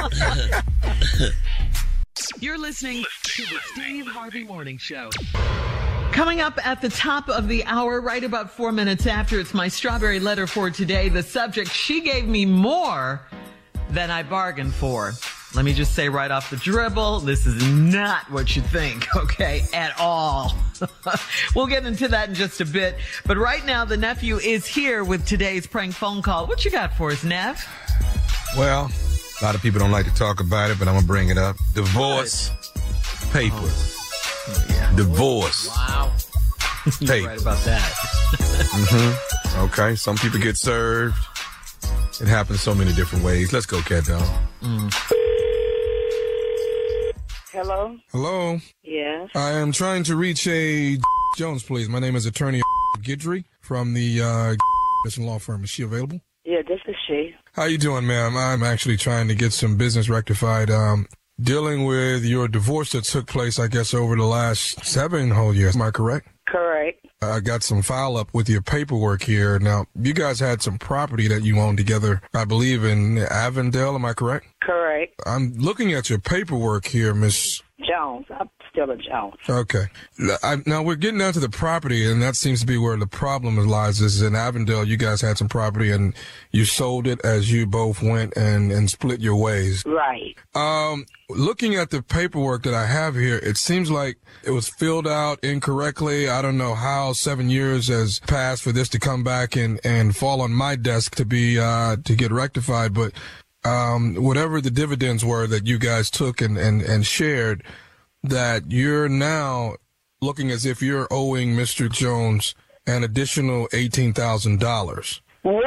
You're listening to the Steve Harvey Morning Show. Coming up at the top of the hour, right about four minutes after, it's my strawberry letter for today. The subject, she gave me more than I bargained for. Let me just say right off the dribble, this is not what you think, okay, at all. We'll get into that in just a bit. But right now, the nephew is here with today's prank phone call. What you got for us, Nev? Well, a lot of people don't like to talk about it, but I'm going to bring it up. Divorce papers. Oh, yeah. Divorce. Wow. You're Papers. right about that. Mm-hmm. Okay, some people get served. It happens so many different ways. Let's go, Cat Dog. Mm. Hello? Hello? Yes. I am trying to reach a Jones, please. My name is Attorney Guidry from the uh, law firm. Is she available? Yeah, this is she. How you doing, ma'am? I'm actually trying to get some business rectified. Um, dealing with your divorce that took place, I guess, over the last seven whole years. Am I correct? Correct. I got some file up with your paperwork here. Now, you guys had some property that you owned together, I believe, in Avondale. Am I correct? Correct. I'm looking at your paperwork here, Miss Jones. I'm still a Jones. Okay. I, now, we're getting down to the property, and that seems to be where the problem lies. This is in Avondale. You guys had some property, and you sold it as you both went and, and split your ways. Right. Um, looking at the paperwork that I have here, it seems like it was filled out incorrectly. I don't know how seven years has passed for this to come back and, and fall on my desk to be, uh, to get rectified. But, um, whatever the dividends were that you guys took and, and, and shared, that you're now looking as if you're owing Mister Jones an additional eighteen thousand dollars. What?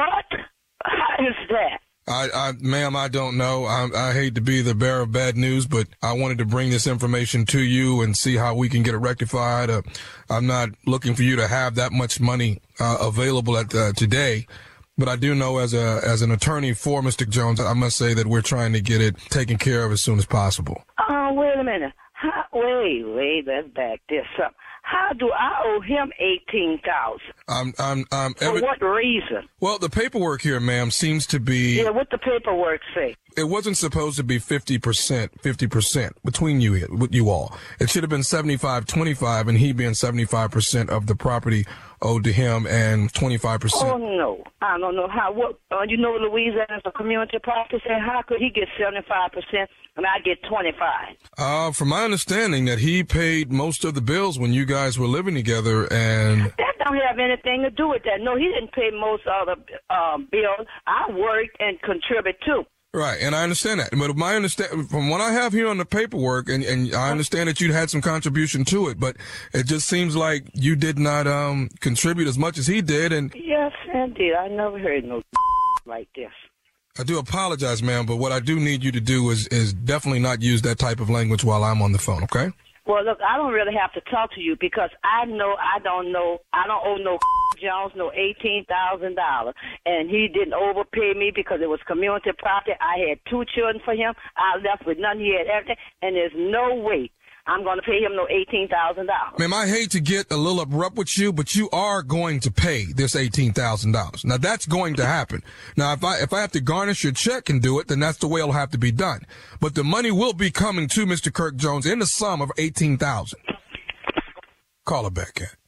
How is that? I, I, ma'am, I don't know. I, I hate to be the bearer of bad news, but I wanted to bring this information to you and see how we can get it rectified. Uh, I'm not looking for you to have that much money uh, available at uh, today, but I do know as a as an attorney for Mister Jones, I must say that we're trying to get it taken care of as soon as possible. Oh, wait a minute. How, wait, wait, let's back this up. How do I owe him eighteen thousand? I'm, I'm, I'm. For every, what reason? Well, the paperwork here, ma'am, seems to be. Yeah, what the paperwork say? It wasn't supposed to be fifty percent, fifty percent between you, with you all. It should have been seventy-five twenty-five, and he being seventy-five percent of the property owed to him and twenty-five percent. Oh, no. I don't know how. What? Uh, you know, Louisiana's a community practice, and how could he get seventy-five percent and I get twenty-five? Uh, from my understanding, that he paid most of the bills when you guys were living together, and that don't have anything to do with that. No, he didn't pay most of the um, bills. I worked and contributed too. Right, and I understand that. But my understand from what I have here on the paperwork, and, and I understand that you had some contribution to it, but it just seems like you did not um contribute as much as he did. And yes, indeed, I never heard no like this. I do apologize, ma'am, but what I do need you to do is is definitely not use that type of language while I'm on the phone, okay? Well, look, I don't really have to talk to you because I know I don't know, I don't owe no Jones no eighteen thousand dollars, and he didn't overpay me because it was community property. I had two children for him. I left with nothing. He had everything, and there's no way I'm going to pay him no eighteen thousand dollars. Ma'am, I hate to get a little abrupt with you, but you are going to pay this eighteen thousand dollars. Now, that's going to happen. Now, if I if I have to garnish your check and do it, then that's the way it'll have to be done. But the money will be coming to Mister Kirk Jones in the sum of eighteen thousand dollars. Call her back, Cat.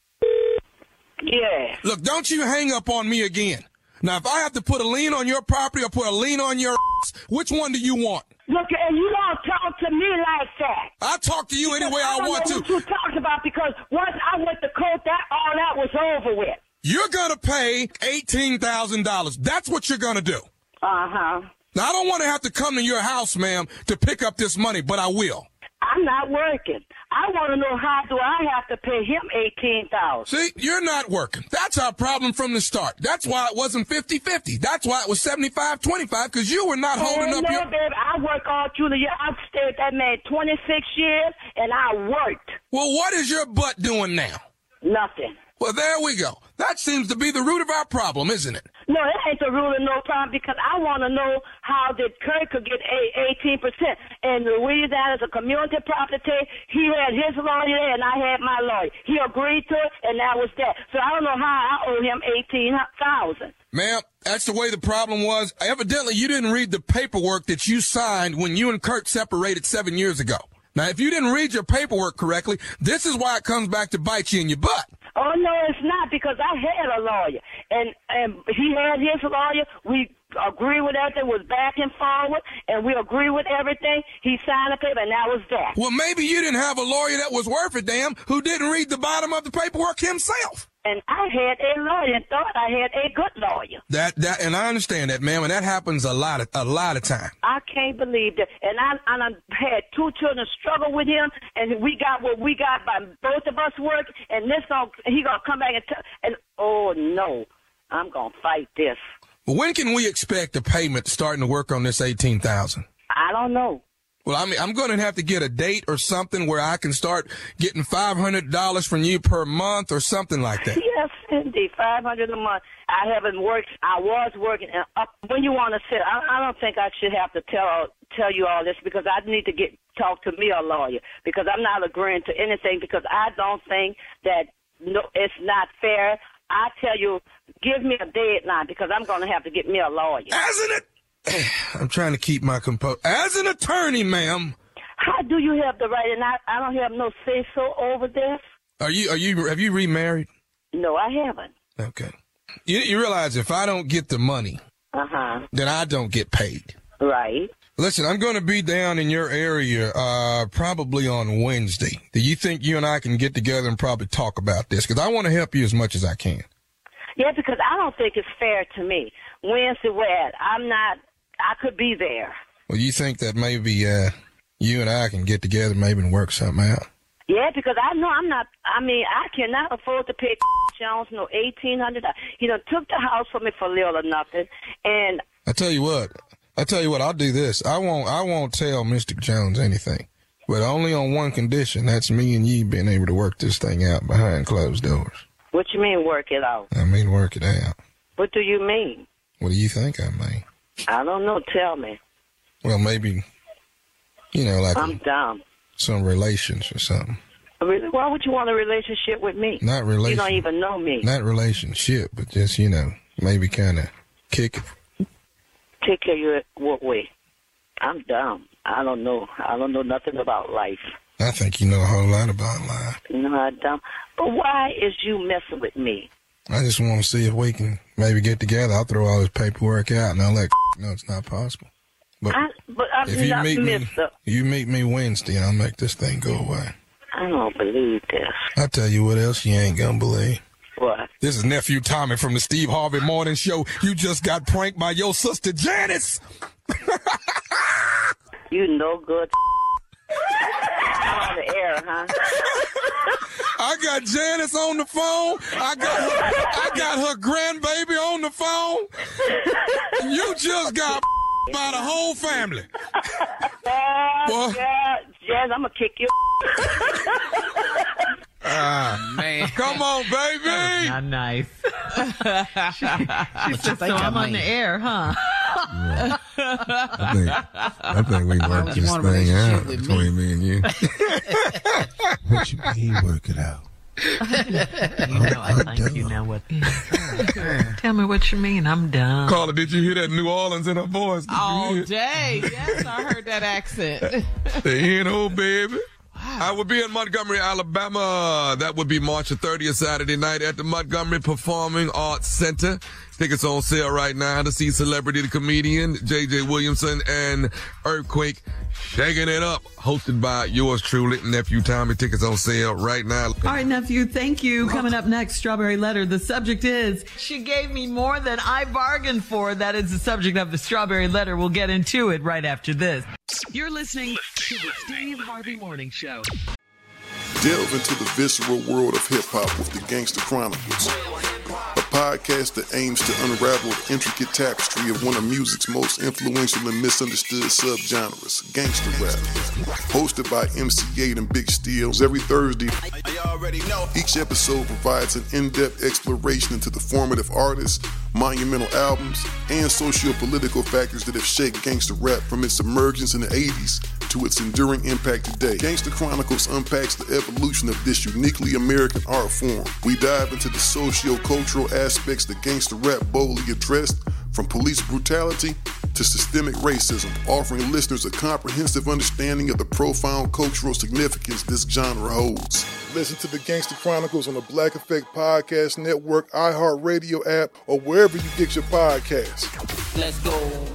Yeah. Look, don't you hang up on me again. Now, if I have to put a lien on your property or put a lien on your ass, which one do you want? Look, and you don't talk to me like that. I talk to you any way I, I want know to. What you talked about because once I went to court, that all that was over with. You're gonna pay eighteen thousand dollars. That's what you're gonna do. Uh huh. Now, I don't want to have to come to your house, ma'am, to pick up this money, but I will. I'm not working. I want to know how do I have to pay him eighteen thousand dollars. See, you're not working. That's our problem from the start. That's why it wasn't fifty-fifty. That's why it was seventy-five twenty-five, because you were not holding oh, up no, your... baby, I work all through the year. I've stayed with that man twenty-six years, and I worked. Well, what is your butt doing now? Nothing. Well, there we go. That seems to be the root of our problem, isn't it? No, it ain't the rule of no problem because I want to know how did Kirk could get eighteen percent. And Louisiana is a community property. He had his lawyer and I had my lawyer. He agreed to it, and that was that. So I don't know how I owe him eighteen thousand dollars. Ma'am, that's the way the problem was. Evidently, you didn't read the paperwork that you signed when you and Kurt separated seven years ago. Now, if you didn't read your paperwork correctly, this is why it comes back to bite you in your butt. Oh, no, it's not, because I had a lawyer, and, and he had his lawyer. We agree with everything, was back and forward, and we agree with everything. He signed a paper, and that was that. Well, maybe you didn't have a lawyer that was worth a damn who didn't read the bottom of the paperwork himself. And I had a lawyer and thought I had a good lawyer. That that and I understand that, ma'am, and that happens a lot of a lot of time. I can't believe that. And I and I had two children struggle with him, and we got what we got by both of us work. And this gonna he gonna come back and tell. And oh no, I'm gonna fight this. Well, when can we expect the payment starting to work on this eighteen thousand? I don't know. Well, I mean, I'm going to have to get a date or something where I can start getting five hundred dollars from you per month or something like that. Yes, indeed, five hundred dollars a month. I haven't worked. I was working. And up, when you want to sit, I, I don't think I should have to tell tell you all this because I need to get talk to me a lawyer because I'm not agreeing to anything because I don't think that no, it's not fair. I tell you, give me a deadline because I'm going to have to get me a lawyer. As an I'm trying to keep my composure. As an attorney, ma'am. How do you have the right? And I, I don't have no say so over this. Are you? Are you? Have you remarried? No, I haven't. Okay. You, you realize if I don't get the money, uh-huh, then I don't get paid. Right. Listen, I'm going to be down in your area uh, probably on Wednesday. Do you think you and I can get together and probably talk about this? Because I want to help you as much as I can. Yeah, because I don't think it's fair to me. Wednesday, where I'm not. I could be there. Well, you think that maybe uh, you and I can get together maybe and work something out? Yeah, because I know I'm not, I mean, I cannot afford to pay Jones no eighteen hundred dollars. He done took the house from me for little or nothing. And I tell you what, I tell you what, I'll do this. I won't, I won't tell Mister Jones anything, but only on one condition. That's me and you being able to work this thing out behind closed doors. What you mean work it out? I mean work it out. What do you mean? What do you think I mean? I don't know. Tell me. Well, maybe, you know, like I'm dumb. Some relations or something. Really? Why would you want a relationship with me? Not relation. You don't even know me. Not relationship, but just, you know, maybe kind of kick it. Take care of you what way? I'm dumb. I don't know. I don't know nothing about life. I think you know a whole lot about life. You know, I'm dumb. But why is you messing with me? I just want to see if we can maybe get together. I'll throw all this paperwork out and I'll let know it's not possible. But, I, but I'm if you not meet me, Mister you meet me Wednesday and I'll make this thing go away. I don't believe this. I'll tell you what else you ain't gonna believe. What? This is Nephew Tommy from the Steve Harvey Morning Show. You just got pranked by your sister Janice. You no good. On the air, huh? I got Janice on the phone. I got her, I got her grandbaby on the phone. You just got by the whole family. Uh, Boy. yeah, Jazz, I'm gonna kick you. Ah, man. Come on, baby. Not nice. she she said, so think I I'm on mean? the air, huh? Yeah. I think I think we work Why would you this want a thing relationship out with between me and you. What you mean, work it out? You know, I think you know what. Tell me what you mean. I'm done. Carla, did you hear that New Orleans in her voice? Did All you hear? day. Yes, I heard that accent. The N O, baby. I will be in Montgomery, Alabama. That would be March the thirtieth, Saturday night at the Montgomery Performing Arts Center. Tickets on sale right now to see Celebrity the Comedian, J J Williamson, and Earthquake shaking it up. Hosted by yours truly, Nephew Tommy. Tickets on sale right now. All right, nephew, thank you. Coming up next, Strawberry Letter. The subject is, she gave me more than I bargained for. That is the subject of the Strawberry Letter. We'll get into it right after this. You're listening to the Steve Harvey Morning Show. Delve into the visceral world of hip-hop with the Gangster Chronicles, a podcast that aims to unravel the intricate tapestry of one of music's most influential and misunderstood subgenres, gangster rap. Hosted by M C eight and Big Steels every Thursday, each episode provides an in-depth exploration into the formative artists, monumental albums, and socio-political factors that have shaped gangster rap from its emergence in the eighties to its enduring impact today. Gangster Chronicles unpacks the evolution of this uniquely American art form. We dive into the socio-cultural aspects that gangster rap boldly addressed, from police brutality to systemic racism, offering listeners a comprehensive understanding of the profound cultural significance this genre holds. Listen to the Gangster Chronicles on the Black Effect Podcast Network, iHeartRadio app, or wherever you get your podcasts. Let's go.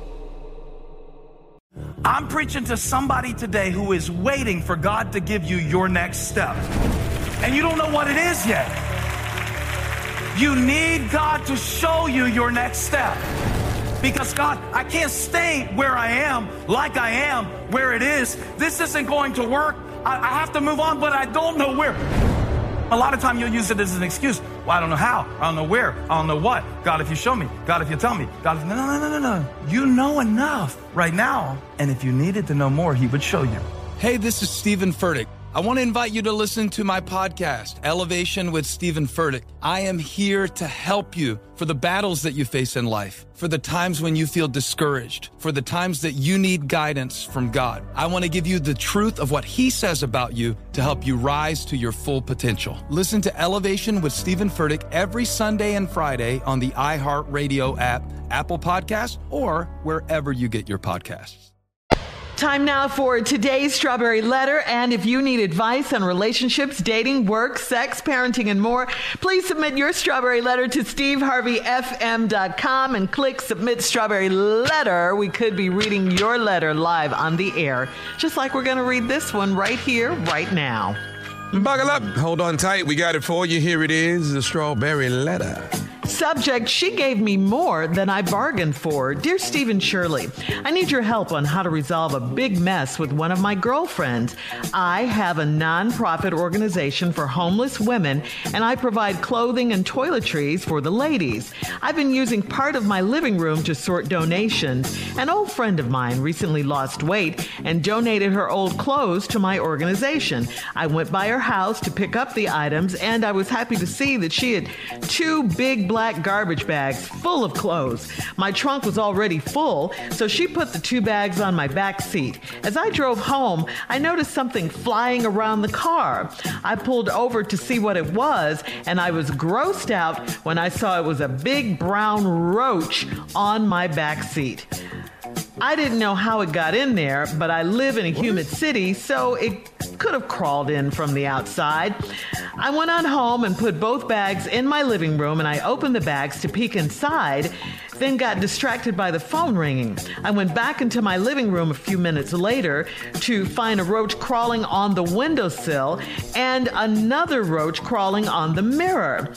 I'm preaching to somebody today who is waiting for God to give you your next step. And you don't know what it is yet. You need God to show you your next step. Because God, I can't stay where I am, like I am, where it is. This isn't going to work. I, I have to move on, but I don't know where. A lot of time you'll use it as an excuse. Well, I don't know how. I don't know where. I don't know what. God, if you show me. God, if you tell me. God, if... No, no, no, no, no. You know enough right now. And if you needed to know more, he would show you. Hey, this is Stephen Furtick. I want to invite you to listen to my podcast, Elevation with Stephen Furtick. I am here to help you for the battles that you face in life, for the times when you feel discouraged, for the times that you need guidance from God. I want to give you the truth of what he says about you to help you rise to your full potential. Listen to Elevation with Stephen Furtick every Sunday and Friday on the iHeartRadio app, Apple Podcasts, or wherever you get your podcasts. Time now for today's Strawberry Letter. And if you need advice on relationships, dating, work, sex, parenting, and more, please submit your Strawberry Letter to steve harvey f m dot com and click Submit Strawberry Letter. We could be reading your letter live on the air, just like we're going to read this one right here, right now. Buckle up. Hold on tight. We got it for you. Here it is, the Strawberry Letter. Subject, she gave me more than I bargained for. Dear Stephen Shirley, I need your help on how to resolve a big mess with one of my girlfriends. I have a nonprofit organization for homeless women, and I provide clothing and toiletries for the ladies. I've been using part of my living room to sort donations. An old friend of mine recently lost weight and donated her old clothes to my organization. I went by her house to pick up the items, and I was happy to see that she had two big black garbage bags full of clothes. My trunk was already full, so she put the two bags on my back seat. As I drove home, I noticed something flying around the car. I pulled over to see what it was, and I was grossed out when I saw it was a big brown roach on my back seat. I didn't know how it got in there, but I live in a humid city, so it could have crawled in from the outside. I went on home and put both bags in my living room, and I opened the bags to peek inside, then got distracted by the phone ringing. I went back into my living room a few minutes later to find a roach crawling on the windowsill and another roach crawling on the mirror.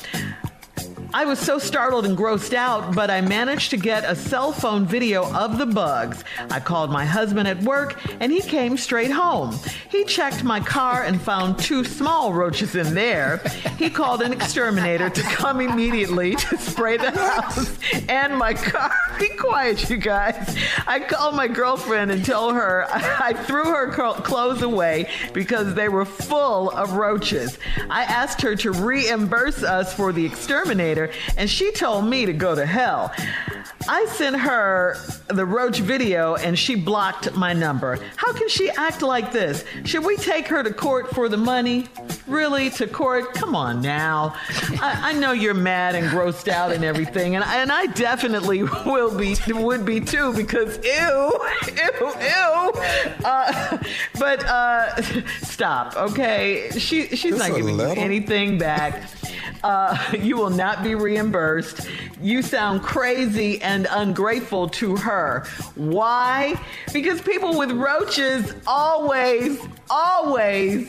I was so startled and grossed out, but I managed to get a cell phone video of the bugs. I called my husband at work, and he came straight home. He checked my car and found two small roaches in there. He called an exterminator to come immediately to spray the house and my car. Be quiet, you guys. I called my girlfriend and told her I threw her clothes away because they were full of roaches. I asked her to reimburse us for the exterminator, and she told me to go to hell. I sent her the roach video, and she blocked my number. How can she act like this? Should we take her to court for the money? Really, to court? Come on now. I, I know you're mad and grossed out and everything, and, and I definitely will be, would be too, because ew, ew, ew. Uh, but uh, stop, okay? She she's Just not giving you little. anything back. Uh, you will not be reimbursed. You sound crazy and ungrateful to her. Why? Because people with roaches always, always,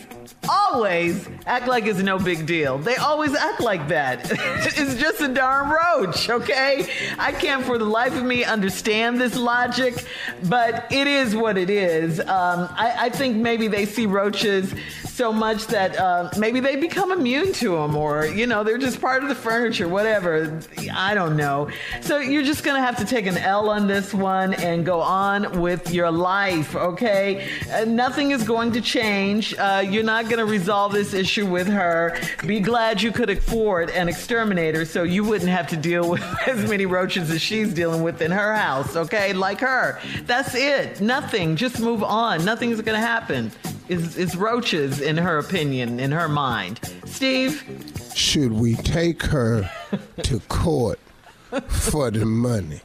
always act like it's no big deal. They always act like that. It's just a darn roach, okay? I can't for the life of me understand this logic, but it is what it is. Um, I, I think maybe they see roaches so much that uh, maybe they become immune to them, or, you know, they're just part of the furniture, whatever. I don't know. So you're just going to have to take an L on this one and go on with your life, okay? Uh, nothing is going to change. Uh, you're not going to resolve this issue with her. Be glad you could afford an exterminator so you wouldn't have to deal with as many roaches as she's dealing with in her house, okay? Like her. That's it. Nothing. Just move on. Nothing's going to happen. It's, it's roaches, in her opinion, in her mind. Steve? Should we take her to court for the money?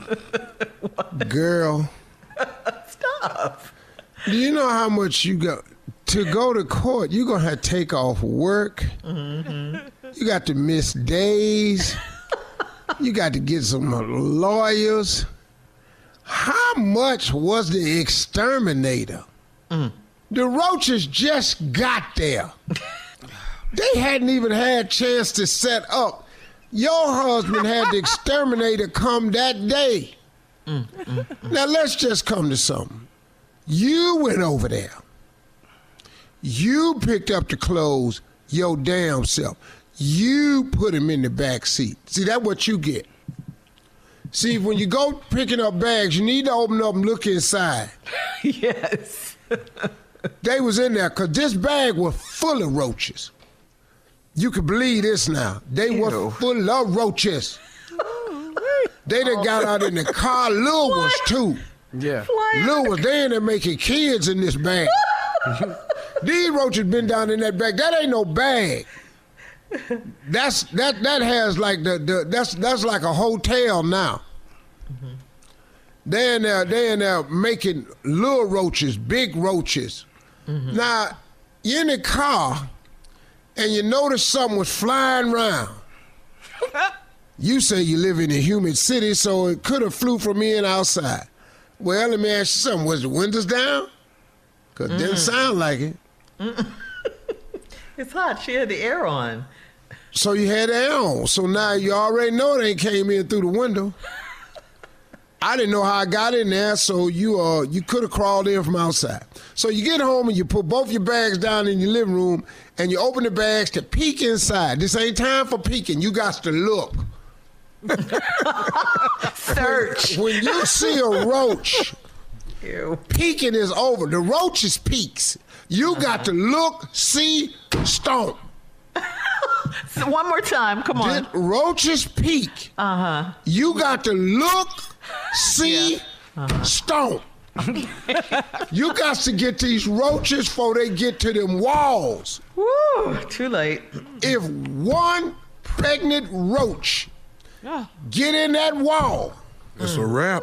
Girl. Stop. Do you know how much you got? To go to court, you're going to have to take off work. Mm-hmm. You got to miss days. You got to get some lawyers. How much was the exterminator? Mm. The roaches just got there. They hadn't even had a chance to set up. Your husband had the exterminator come that day. Mm, mm, mm. Now, let's just come to something. You went over there. You picked up the clothes your damn self. You put him in the back seat. See, that's what you get. See, when you go picking up bags, you need to open up and look inside. Yes. They was in there because this bag was full of roaches. You can believe this now. They Ew. were full of roaches. They done got out in the car. Lil was too. Yeah. Lil was there and they're making kids in this bag. These roaches been down in that bag. That ain't no bag. That's that that has like the, the that's that's like a hotel now. Mm-hmm. They in there, they in there making little roaches, big roaches. Mm-hmm. Now, you're in the car and you notice something was flying around. You say you live in a humid city, so it could have flew from in outside. Well, let me ask you something. Was the windows down? Because it mm. didn't sound like it. It's hot. She had the air on. So you had the air on. So now you already know they came in through the window. I didn't know how I got in there, so you uh you could have crawled in from outside. So you get home and you put both your bags down in your living room and you open the bags to peek inside. This ain't time for peeking. You got to look. Search. When, when you see a roach, Ew. peeking is over. The roach is peeks. You uh-huh. got to look, see, stomp. So one more time, come on. The roaches peek. Uh-huh. You got to look, see, yeah. uh-huh. stomp. You got to get these roaches before they get to them walls. Woo, too late. If one pregnant roach get in that wall, it's a wrap.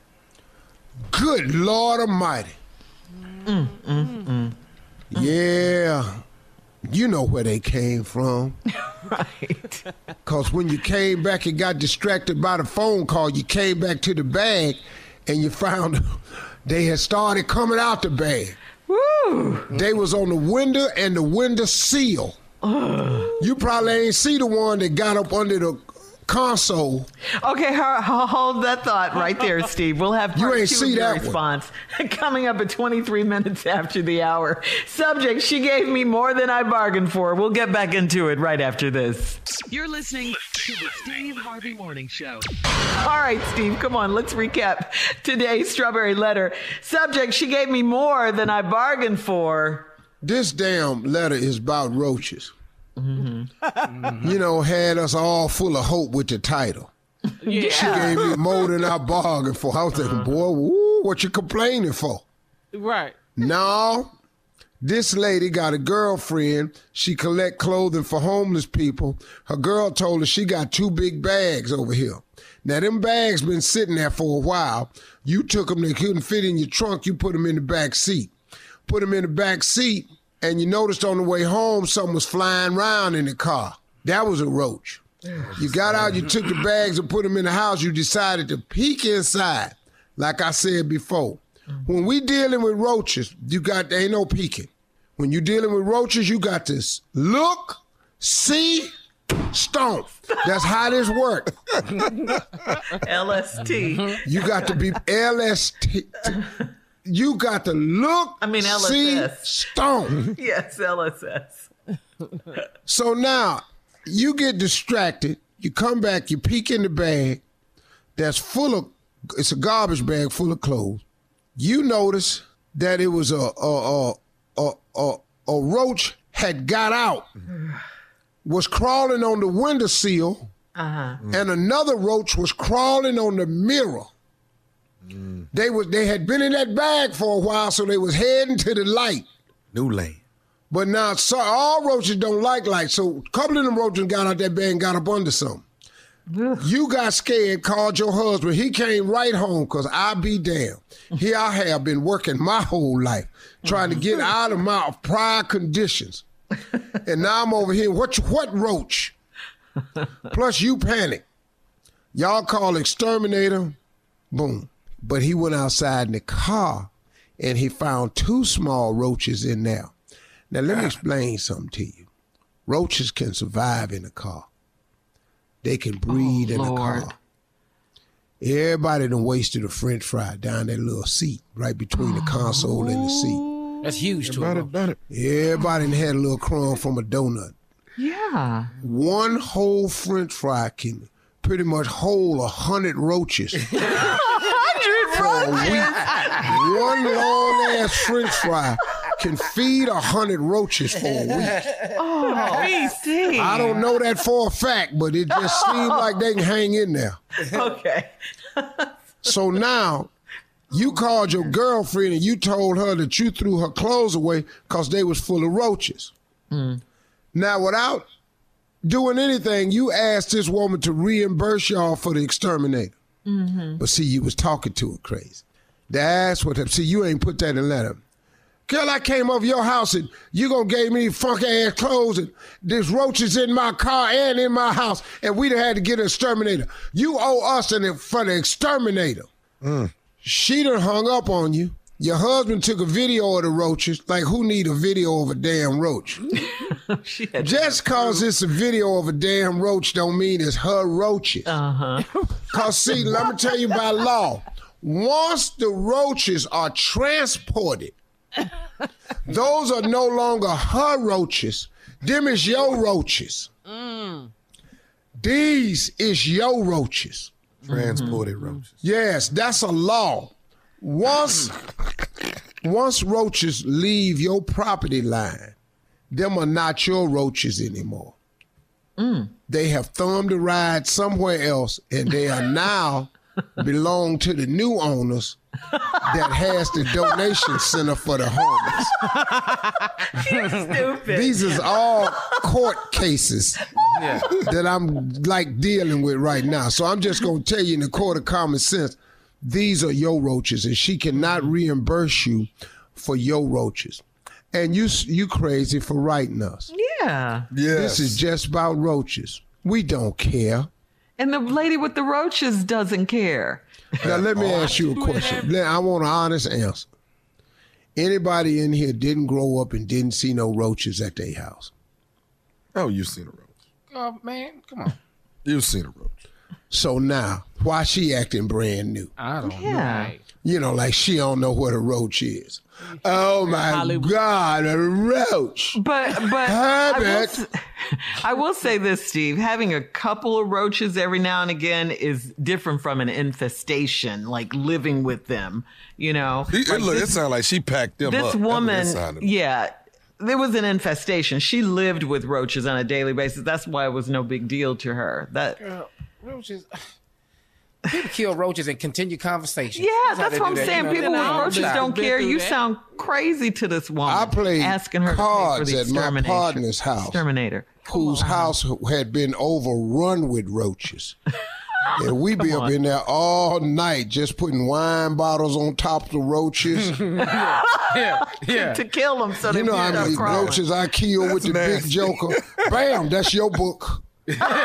Good Lord Almighty. Mm, mm, mm. Yeah. You know where they came from. Right. Because when you came back and got distracted by the phone call, you came back to the bag and you found they had started coming out the bag. Woo. They was on the window and the window sill. Ugh. You probably ain't see the one that got up under the console. Okay, hold that thought right there, Steve. We'll have part you ain't two see of your that response coming up at twenty-three minutes after the hour. Subject, she gave me more than I bargained for. We'll get back into it right after this. You're listening to the Steve Harvey Morning Show. All right, Steve, come on. Let's recap today's Strawberry Letter. Subject, she gave me more than I bargained for. This damn letter is about roaches. Mm-hmm. You know, had us all full of hope with the title. Yeah. She gave me more than I bargained for. I was thinking, boy, woo, what you complaining for? Right. No, this lady got a girlfriend. She collect clothing for homeless people. Her girl told her she got two big bags over here. Now, them bags been sitting there for a while. You took them, they couldn't fit in your trunk. You put them in the back seat. Put them in the back seat. And you noticed on the way home, something was flying around in the car. That was a roach. You got out, you took the bags and put them in the house. You decided to peek inside, like I said before. When we dealing with roaches, you got, there ain't no peeking. When you dealing with roaches, you got to look, see, stomp. That's how this works. L S T. You got to be L S T. You got to look, I mean, L S S. see, stomp. Yes, L S S. So now, you get distracted. You come back, you peek in the bag that's full of, it's a garbage bag full of clothes. You notice that it was a, a, a, a, a, a roach had got out, was crawling on the windowsill, uh-huh. and another roach was crawling on the mirror. Mm. They was they had been in that bag for a while, so they was heading to the light. New lane. But now, so all roaches don't like light, so a couple of them roaches got out that bag and got up under something. Ugh. You got scared, called your husband. He came right home, because I be damned. Here I have been working my whole life, trying to get out of my prior conditions. And now I'm over here, what, what roach? Plus you panic. Y'all call exterminator, boom. But he went outside in the car and he found two small roaches in there. Now, let me explain something to you. Roaches can survive in a car. They can breathe oh, in Lord. a car. Everybody done wasted a French fry down that little seat right between the console and the seat. That's huge, too. Everybody done it. Everybody done had a little crumb from a donut. Yeah. One whole French fry can pretty much hold a hundred roaches. Hundred roaches. One long ass French fry can feed a hundred roaches for a week. Oh, Steve. I don't know that for a fact, but it just seems like they can hang in there. Okay. So now, you called your girlfriend and you told her that you threw her clothes away because they was full of roaches. Mm. Now, without doing anything, you asked this woman to reimburse y'all for the exterminator. Mm-hmm. But see, you was talking to her crazy. That's what happened. See, you ain't put that in the letter. Girl, I came over your house and you gonna gave me funky ass clothes and there's roaches in my car and in my house and we done had to get an exterminator. You owe us an, for the exterminator. Mm. She done hung up on you. Your husband took a video of the roaches. Like, who need a video of a damn roach? Just cause it's a video of a damn roach don't mean it's her roaches. Uh-huh. Cause see, let me tell you by law, once the roaches are transported, those are no longer her roaches. Them is your roaches. Mm. These is your roaches. Transported mm-hmm. roaches. Yes, that's a law. Once, once roaches leave your property line, them are not your roaches anymore. Mm. They have thumbed a ride somewhere else, and they are now belong to the new owners that has the donation center for the homeless. Stupid. These is all court cases Yeah. that I'm like dealing with right now. So I'm just going to tell you in the court of common sense, these are your roaches and she cannot reimburse you for your roaches. And you you crazy for writing us. Yeah. Yes. This is just about roaches. We don't care. And the lady with the roaches doesn't care. Now, let me ask you a question. I want an honest answer. Anybody in here didn't grow up and didn't see no roaches at their house? Oh, you've seen a roach. Oh, man, come on. You've seen a roach. So now, why she acting brand new? I don't Yeah. know. You know, like she don't know what a roach is. Oh, my Hollywood. God, a roach. But but Hi, I, will, Beth. s- I will say this, Steve. Having a couple of roaches every now and again is different from an infestation, like living with them. You know, It, Like look, this- it sounds like she packed them up. this That's what woman, it sounded like. yeah, there was an infestation. She lived with roaches on a daily basis. That's why it was no big deal to her. That Girl, roaches. People kill roaches and continue conversation. yeah, how that's they what I'm do that. saying. You know, People they with don't roaches stop. don't Been care. through You that. sound crazy to this woman. I played asking her to pay for cards the at my extermination. partner's house. Exterminator. Whose house had been overrun with roaches. And we be up in there all night just putting wine bottles on top of the roaches. Yeah, yeah. To kill them so they You know how stop many crawling. roaches I killed with the big nasty. joker? Bam, that's your book. Pick them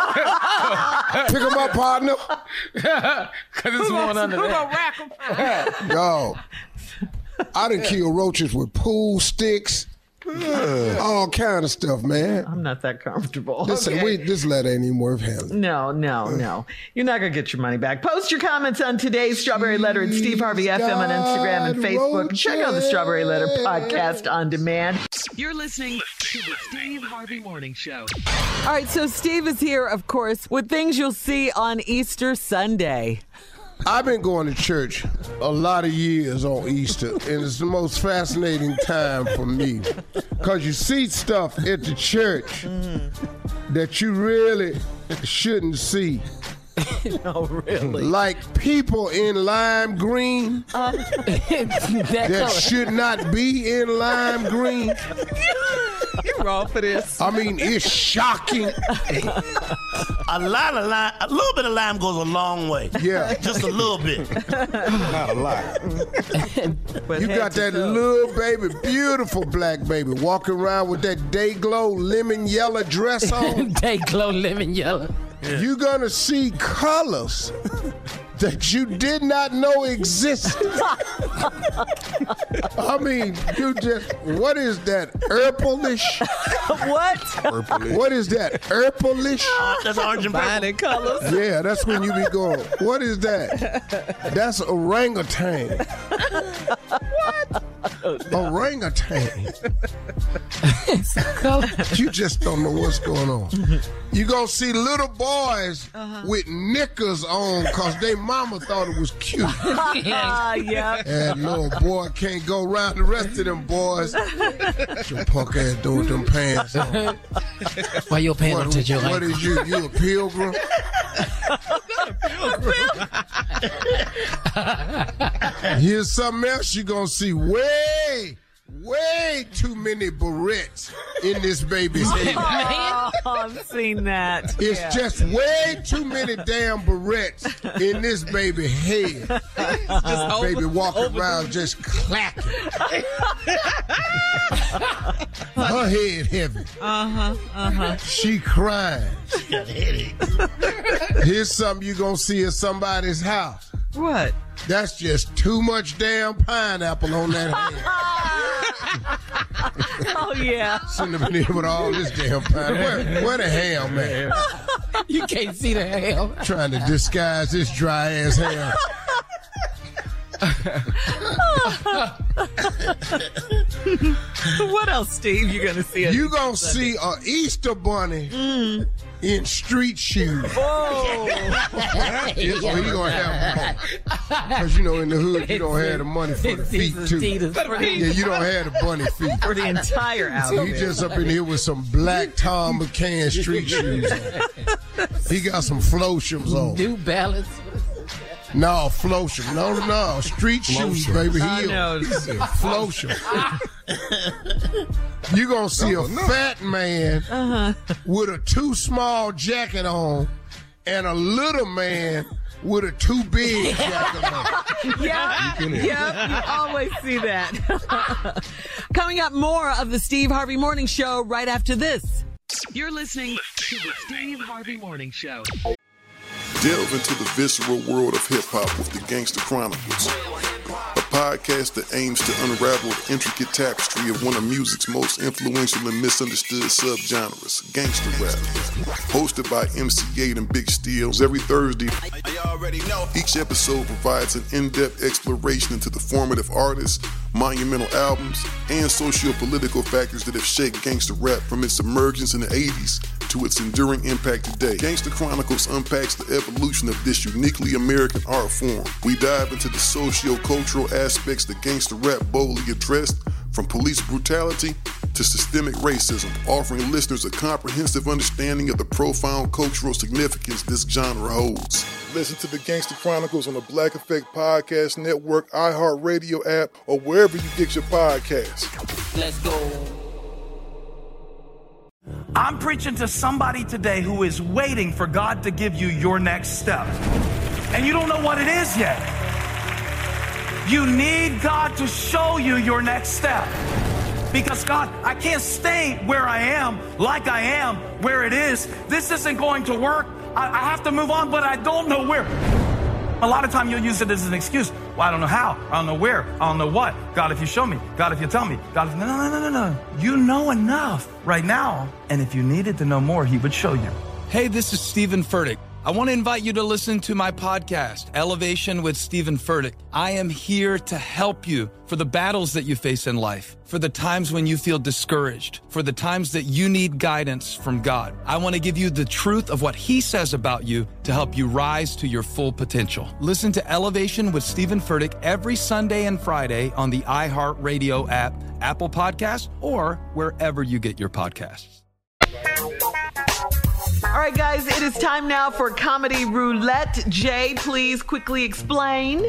up, partner. Because it's one under Who there. gonna rack 'em? Yo, I done killed roaches with pool sticks. All kind of stuff, man. I'm not that comfortable. Listen, Okay. we, this letter ain't even worth handling. No, no, no. You're not going to get your money back. Post your comments on today's Strawberry Letter at Steve Harvey F M on Instagram and Facebook. Check out the Strawberry Letter podcast on demand. You're listening to the Steve Harvey Morning Show. All right, so Steve is here, of course, with things you'll see on Easter Sunday. I've been going to church a lot of years on Easter, and it's the most fascinating time for me. Because you see stuff at the church that you really shouldn't see. No, really. Like people in lime green that should not be in lime green. You're wrong for this. I mean, it's shocking. A lot of lime, a little bit of lime goes a long way. Yeah. Just a little bit. Not a lot. You got that little baby, beautiful black baby, walking around with that day glow lemon yellow dress on. Day glow lemon yellow. You're gonna see colors that you did not know existed. I mean, you just, what is that, purplish? What? Purplish. What is that, purplish? That's orange and purple. Binding colors. Yeah, that's when you be going, what is that? That's orangutan. What? Oh, no. Orangutan. You just don't know what's going on. You gonna see little boys uh-huh. with knickers on because their mama thought it was cute. uh, yep. And little boy can't go around the rest of them boys. What your punk ass doing with them pants on? Why your pants what, don't touch your What ankle? is you? You a pilgrim? Here's something else you're gonna see. Way, way too many barrettes in this baby's head. Oh, I've seen that. It's yeah. just way too many damn barrettes in this baby head. Just baby walking around just clacking. Her head heavy. Uh-huh, uh-huh. She crying. She got a headache. Here's something you're gonna see at somebody's house. What? That's just too much damn pineapple on that head. Oh, yeah. Shouldn't have been here with all this damn pineapple. Where, where the ham, man? You can't see the ham. Trying to disguise this dry ass ham. What else, Steve, you going to see? You going to see an Easter bunny mm. in street shoes. Oh. Well, you going to have because, you know, in the hood, you don't have the money for the feet, too. Yeah, you don't have the bunny feet. For the entire outfit. He just up in here with some black Tom McCann street shoes on. He got some Flotiums on. New Balance. No, Flotium. No, no. Street shoes, baby. Heel. No. Flotium. You're going to see a fat man uh-huh. with a too small jacket on and a little man with a too big jacket on. Yeah, yeah, you always see that. Coming up, more of the Steve Harvey Morning Show right after this. You're listening to the Steve Harvey Morning Show. Delve into the visceral world of hip-hop with the Gangster Chronicles, a podcast that aims to unravel the intricate tapestry of one of music's most influential and misunderstood subgenres, gangster rap. Hosted by M C eight and Big Steels every Thursday, each episode provides an in-depth exploration into the formative artists, monumental albums, and socio-political factors that have shaped gangster rap from its emergence in the eighties to its enduring impact today. Gangster Chronicles unpacks the evolution of this uniquely American art form. We dive into the socio-cultural aspects that gangster rap boldly addressed, from police brutality to systemic racism, offering listeners a comprehensive understanding of the profound cultural significance this genre holds. Listen to the Gangster Chronicles on the Black Effect Podcast Network, iHeartRadio app, or wherever you get your podcasts. Let's go. I'm preaching to somebody today who is waiting for God to give you your next step. And you don't know what it is yet. You need God to show you your next step. Because God, I can't stay where I am, like I am, where it is. This isn't going to work. I, I have to move on, but I don't know where. A lot of time you'll use it as an excuse. Well, I don't know how. I don't know where. I don't know what. God, if you show me. God, if you tell me. God, if... No, no, no, no, no. You know enough right now. And if you needed to know more, he would show you. Hey, this is Stephen Furtick. I want to invite you to listen to my podcast, Elevation with Stephen Furtick. I am here to help you for the battles that you face in life, for the times when you feel discouraged, for the times that you need guidance from God. I want to give you the truth of what he says about you to help you rise to your full potential. Listen to Elevation with Stephen Furtick every Sunday and Friday on the iHeartRadio app, Apple Podcasts, or wherever you get your podcasts. All right, guys, it is time now for Comedy Roulette. Jay, please quickly explain.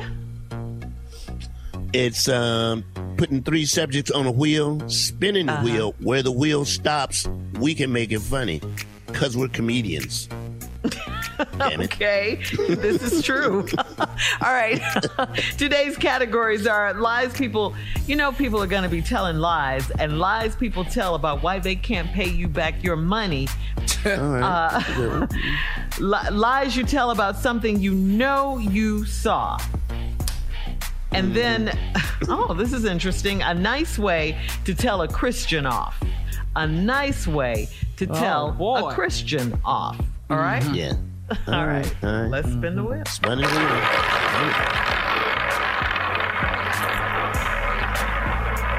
It's um, putting three subjects on a wheel, spinning the uh-huh. wheel. Where the wheel stops, we can make it funny because we're comedians. Okay, this is true. All right. Today's categories are lies people, you know, people are going to be telling lies, and lies people tell about why they can't pay you back your money. All right. Uh, li- lies you tell about something you know you saw. And then, oh, this is interesting. A nice way to tell a Christian off. A nice way to tell oh, a Christian off. All right? Yeah. All, all right. right. All right. Let's spin the wheel. Spin the wheel.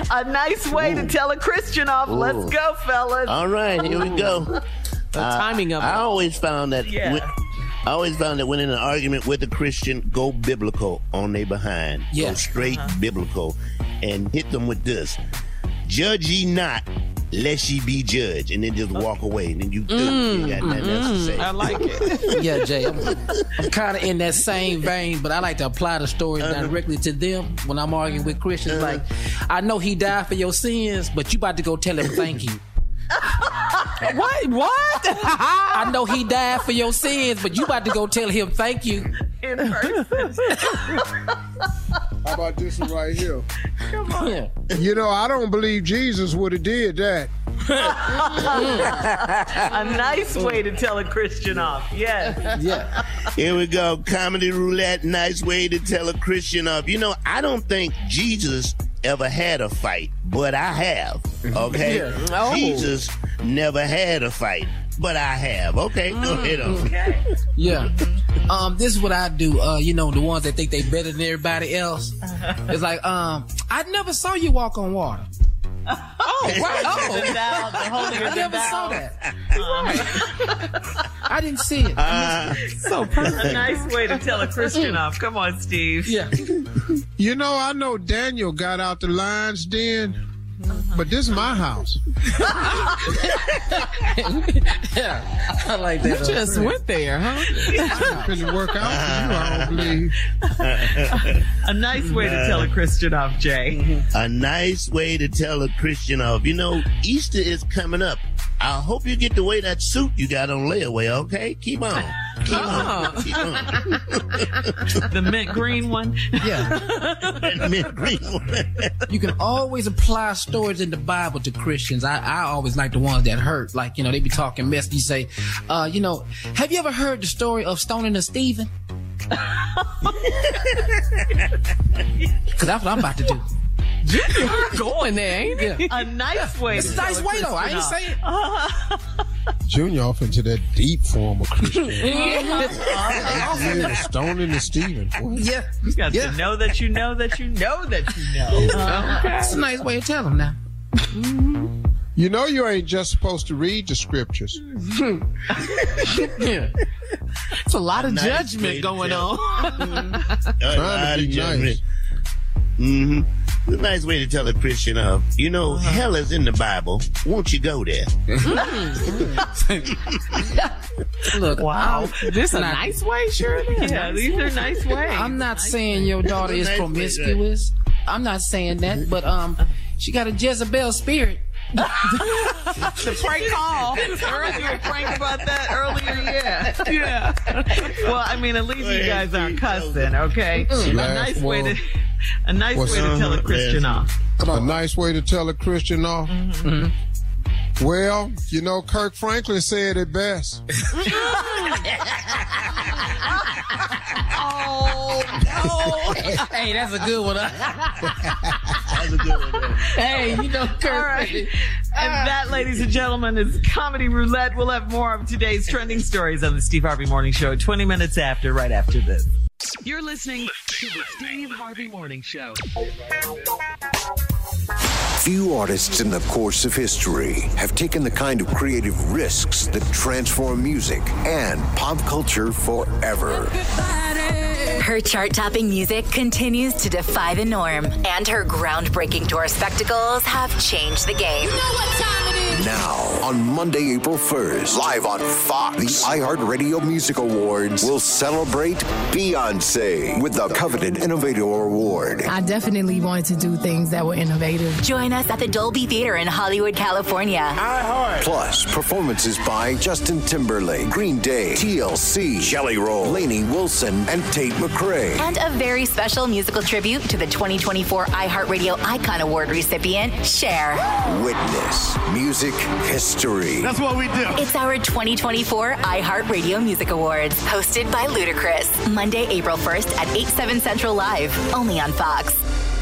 A nice way Ooh. to tell a Christian off. Ooh. Let's go, fellas. All right, here we go. The uh, timing of it. I always found that. Yeah. When, I always found that when in an argument with a Christian, go biblical on their behind. Yeah. Go straight uh-huh. biblical and hit them with this. Judge ye not, lest ye be judged. And then just walk away. And then you, mm, you got nothing mm, else to say. I like it. Yeah, Jay. I'm, I'm kind of in that same vein, but I like to apply the story uh-huh. directly to them when I'm arguing with Christians. Uh-huh. Like, I know he died for your sins, but you about to go tell him thank you. What? What? I know he died for your sins, but you about to go tell him thank you. In person. How about this one right here? Come on. Yeah. You know, I don't believe Jesus would have did that. A nice way to tell a Christian off. Yes. Yeah. Here we go. Comedy roulette. Nice way to tell a Christian off. You know, I don't think Jesus ever had a fight, but I have. Okay? Yeah. Oh. Jesus never had a fight, but I have. Okay? Go ahead on. Okay. Yeah. Um, this is what I do. Uh, you know, the ones that think they better than everybody else. It's like, um, I never saw you walk on water. Oh, right. Oh. The down, the I never down. saw that. Right. I didn't see it. Uh, so perfect. A nice way to tell a Christian off. Come on, Steve. Yeah. You know, I know Daniel got out the lion's den, but this is my house. Yeah, I like that. You just went there, huh? It's finna work out for you, I don't believe. A nice way to tell a Christian off, Jay. A nice way to tell a Christian off. You know, Easter is coming up. I hope you get to wear that suit you got on layaway, okay? Keep on. Keep Oh. on. Keep on. The mint green one. Yeah. That mint green one. You can always apply stories in the Bible to Christians. I, I always like the ones that hurt. Like, you know, they be talking mess. You say, uh, you know, have you ever heard the story of stoning a Stephen? Because that's what I'm about to do. You're going there, ain't it? Yeah. A nice way. It's a nice way, though. I ain't saying. Junior off into that deep form of Christian. Yeah. Yeah, stoning the Stephen. Yeah. You got Yeah. to know that you know that you know that you know. Okay. It's a nice way to tell them now. You know you ain't just supposed to read the scriptures. Yeah. It's a lot of Nice judgment way to going tell. on. A lot of judgment. Mm-hmm. It's a nice way to tell a Christian off. You know, uh-huh. hell is in the Bible. Won't you go there? Look, Wow. I'm- This a not- nice way, Shirley? Yeah, these are nice ways. I'm not saying your daughter is Nice way, promiscuous. I'm not saying that, but um, she got a Jezebel spirit. The prank call. Heard you were prank about that earlier, yeah. Yeah. Well, I mean, at least you guys aren't cussing, okay? A Last nice way one. to, a nice What's way to tell a Christian off. A nice way to tell a Christian off. Mm-hmm. Well, you know, Kirk Franklin said it best. Oh, no. Hey, that's a good one. That's a good one. Man. Hey, you know, Kurt. All right. And that, ladies and gentlemen, is Comedy Roulette. We'll have more of today's trending stories on the Steve Harvey Morning Show twenty minutes after, right after this. You're listening to the Steve Harvey Morning Show. Few artists in the course of history have taken the kind of creative risks that transform music and pop culture forever. Her chart-topping music continues to defy the norm, and her groundbreaking tour spectacles have changed the game. You know what time it is? Now, on Monday, April first, live on Fox, the iHeartRadio Music Awards will celebrate Beyonce with the coveted Innovator Award. I definitely wanted to do things that were innovative. Join us at the Dolby Theater in Hollywood, California. Plus, performances by Justin Timberlake, Green Day, T L C, Jelly Roll, Lainey Wilson, and Tate McRae. And a very special musical tribute to the twenty twenty-four iHeartRadio Icon Award recipient, Cher. Witness music history. That's what we do. It's our twenty twenty-four iHeartRadio Music Awards, hosted by Ludacris. Monday, April first at eight, seven Central Live, only on Fox.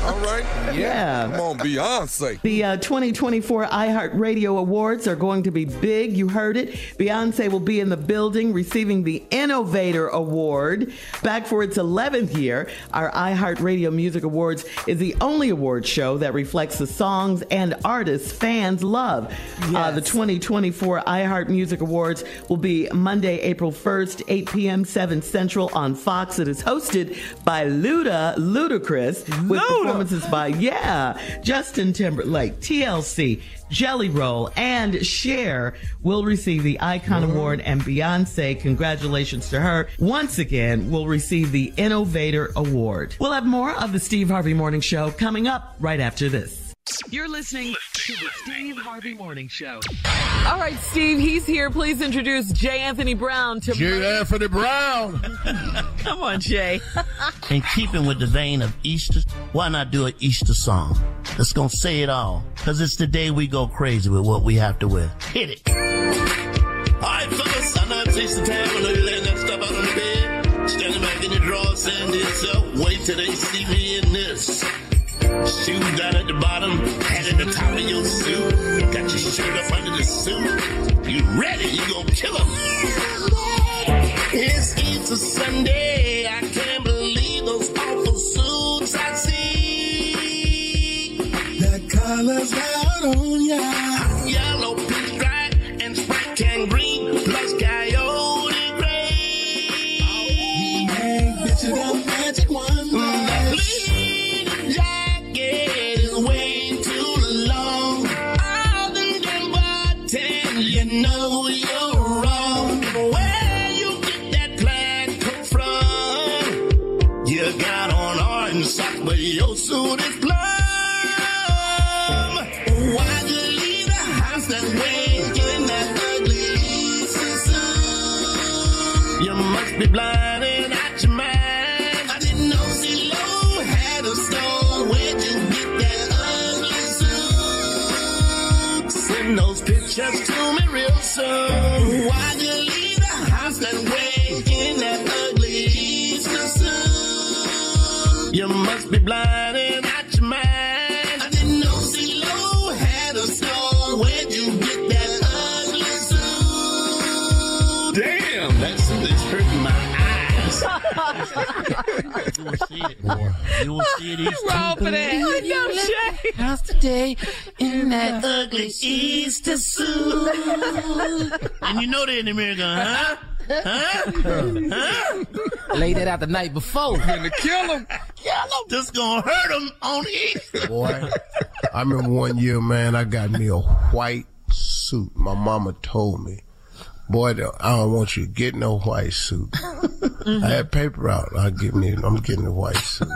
All right. Yeah. Come on, Beyonce. The uh, twenty twenty-four iHeartRadio Awards are going to be big. You heard it. Beyonce will be in the building receiving the Innovator Award. Back for its eleventh year, our iHeartRadio Music Awards is the only award show that reflects the songs and artists fans love. Yes. Uh, the twenty twenty-four iHeart Music Awards will be Monday, April first, eight p.m., seven Central on Fox. It is hosted by Luda Ludacris with Luda. performances by, yeah, Justin Timberlake, T L C, Jelly Roll, and Cher will receive the Icon mm-hmm. Award, and Beyonce, congratulations to her, once again will receive the Innovator Award. We'll have more of the Steve Harvey Morning Show coming up right after this. You're listening to the Steve Harvey Morning Show. All right, Steve, he's here. Please introduce J. Anthony Brown to J. Murder. Anthony Brown. Come on, Jay. In keeping with the vein of Easter, why not do an Easter song that's gonna say it all? Because it's the day we go crazy with what we have to wear. Hit it. All right, fellas, I know it takes the time. I know you're letting that stuff out on the bed. Standing back in the drawer, saying to yourself, wait till they see me in this. Shoes down at the bottom, hat at the top of your suit. Got your shirt up under the suit. You ready? You gonna kill 'em? It's Easter Sunday. I can't believe those awful suits I see. The colors out on ya. Yellow, pinstripe, and Sprite can green, plus coyote gray. Hey, bitch, you got magic wand. No, you're wrong. Where you get that plaid coat from? You got on orange socks, but your suit is plum. Why'd you leave the house that way in that ugly Easter suit? You must be blinded out your mind. I didn't know C-Lo had a store. Where'd you get that ugly suit? Send those pictures to me real soon. Why'd you leave the house that way in that ugly Easter suit? You must be blinded out your mind. I didn't know C-Lo had a store. Where'd you get that ugly suit? Damn, that suit is hurting my eyes. You will see it, boy. You will see it Easter. Roll for that. I know, Shay. House today in that ugly Easter suit. And you know they're in America, huh? Huh? Huh? Laid that out the night before. And to kill them. Kill them. Just gonna hurt them on Easter. Boy, I remember one year, man, I got me a white suit. My mama told me, boy, I don't want you to get no white suit. Mm-hmm. I had paper out. I get me, I'm getting a white suit.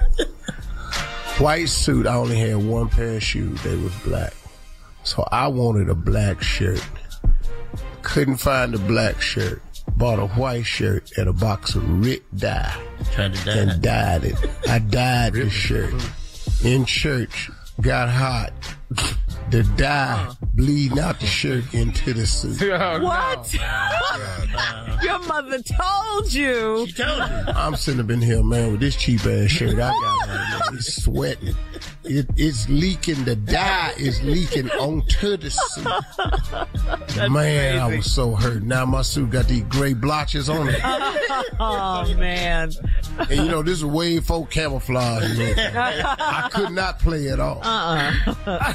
White suit, I only had one pair of shoes. They was black. So I wanted a black shirt. Couldn't find a black shirt. Bought a white shirt and a box of Rick dye. Tried to dye And it. dyed it. I dyed the shirt. In church, got hot. The dye bleeding out the shirt into the suit. Oh, What? Uh, Your mother told you. She told you. I'm sitting up in here, man, with this cheap ass shirt I got right now. It's sweating. It, it's leaking. The dye is leaking onto the suit. Man, crazy. I was so hurt. Now my suit got these gray blotches on it. Oh, man. And you know, this is way before camouflage. You know? I could not play at all. Uh-uh.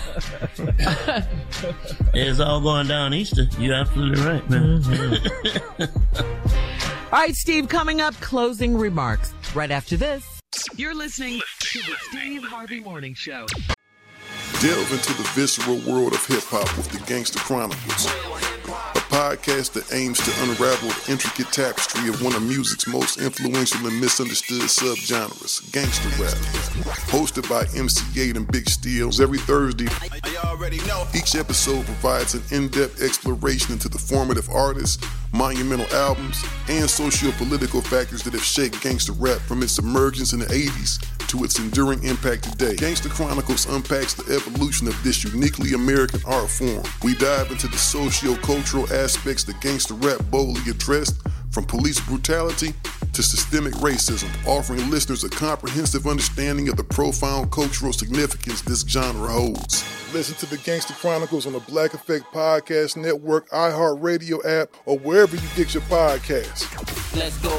It's all going down Easter. You're absolutely right, man. All right, Steve, coming up, closing remarks right after this. You're listening to the Steve Harvey Morning Show. Delve into the visceral world of hip-hop with the Gangster Chronicles, a podcast that aims to unravel the intricate tapestry of one of music's most influential and misunderstood subgenres, gangster rap. Hosted by M C eight and Big Steels every Thursday, each episode provides an in-depth exploration into the formative artists, monumental albums, and socio-political factors that have shaped gangster rap from its emergence in the eighties to its enduring impact today. Gangster Chronicles unpacks the evolution of this uniquely American art form. We dive into the socio-cultural aspects that gangster rap boldly addressed, from police brutality to to systemic racism, offering listeners a comprehensive understanding of the profound cultural significance this genre holds. Listen to the Gangster Chronicles on the Black Effect Podcast Network, iHeartRadio app, or wherever you get your podcasts. Let's go.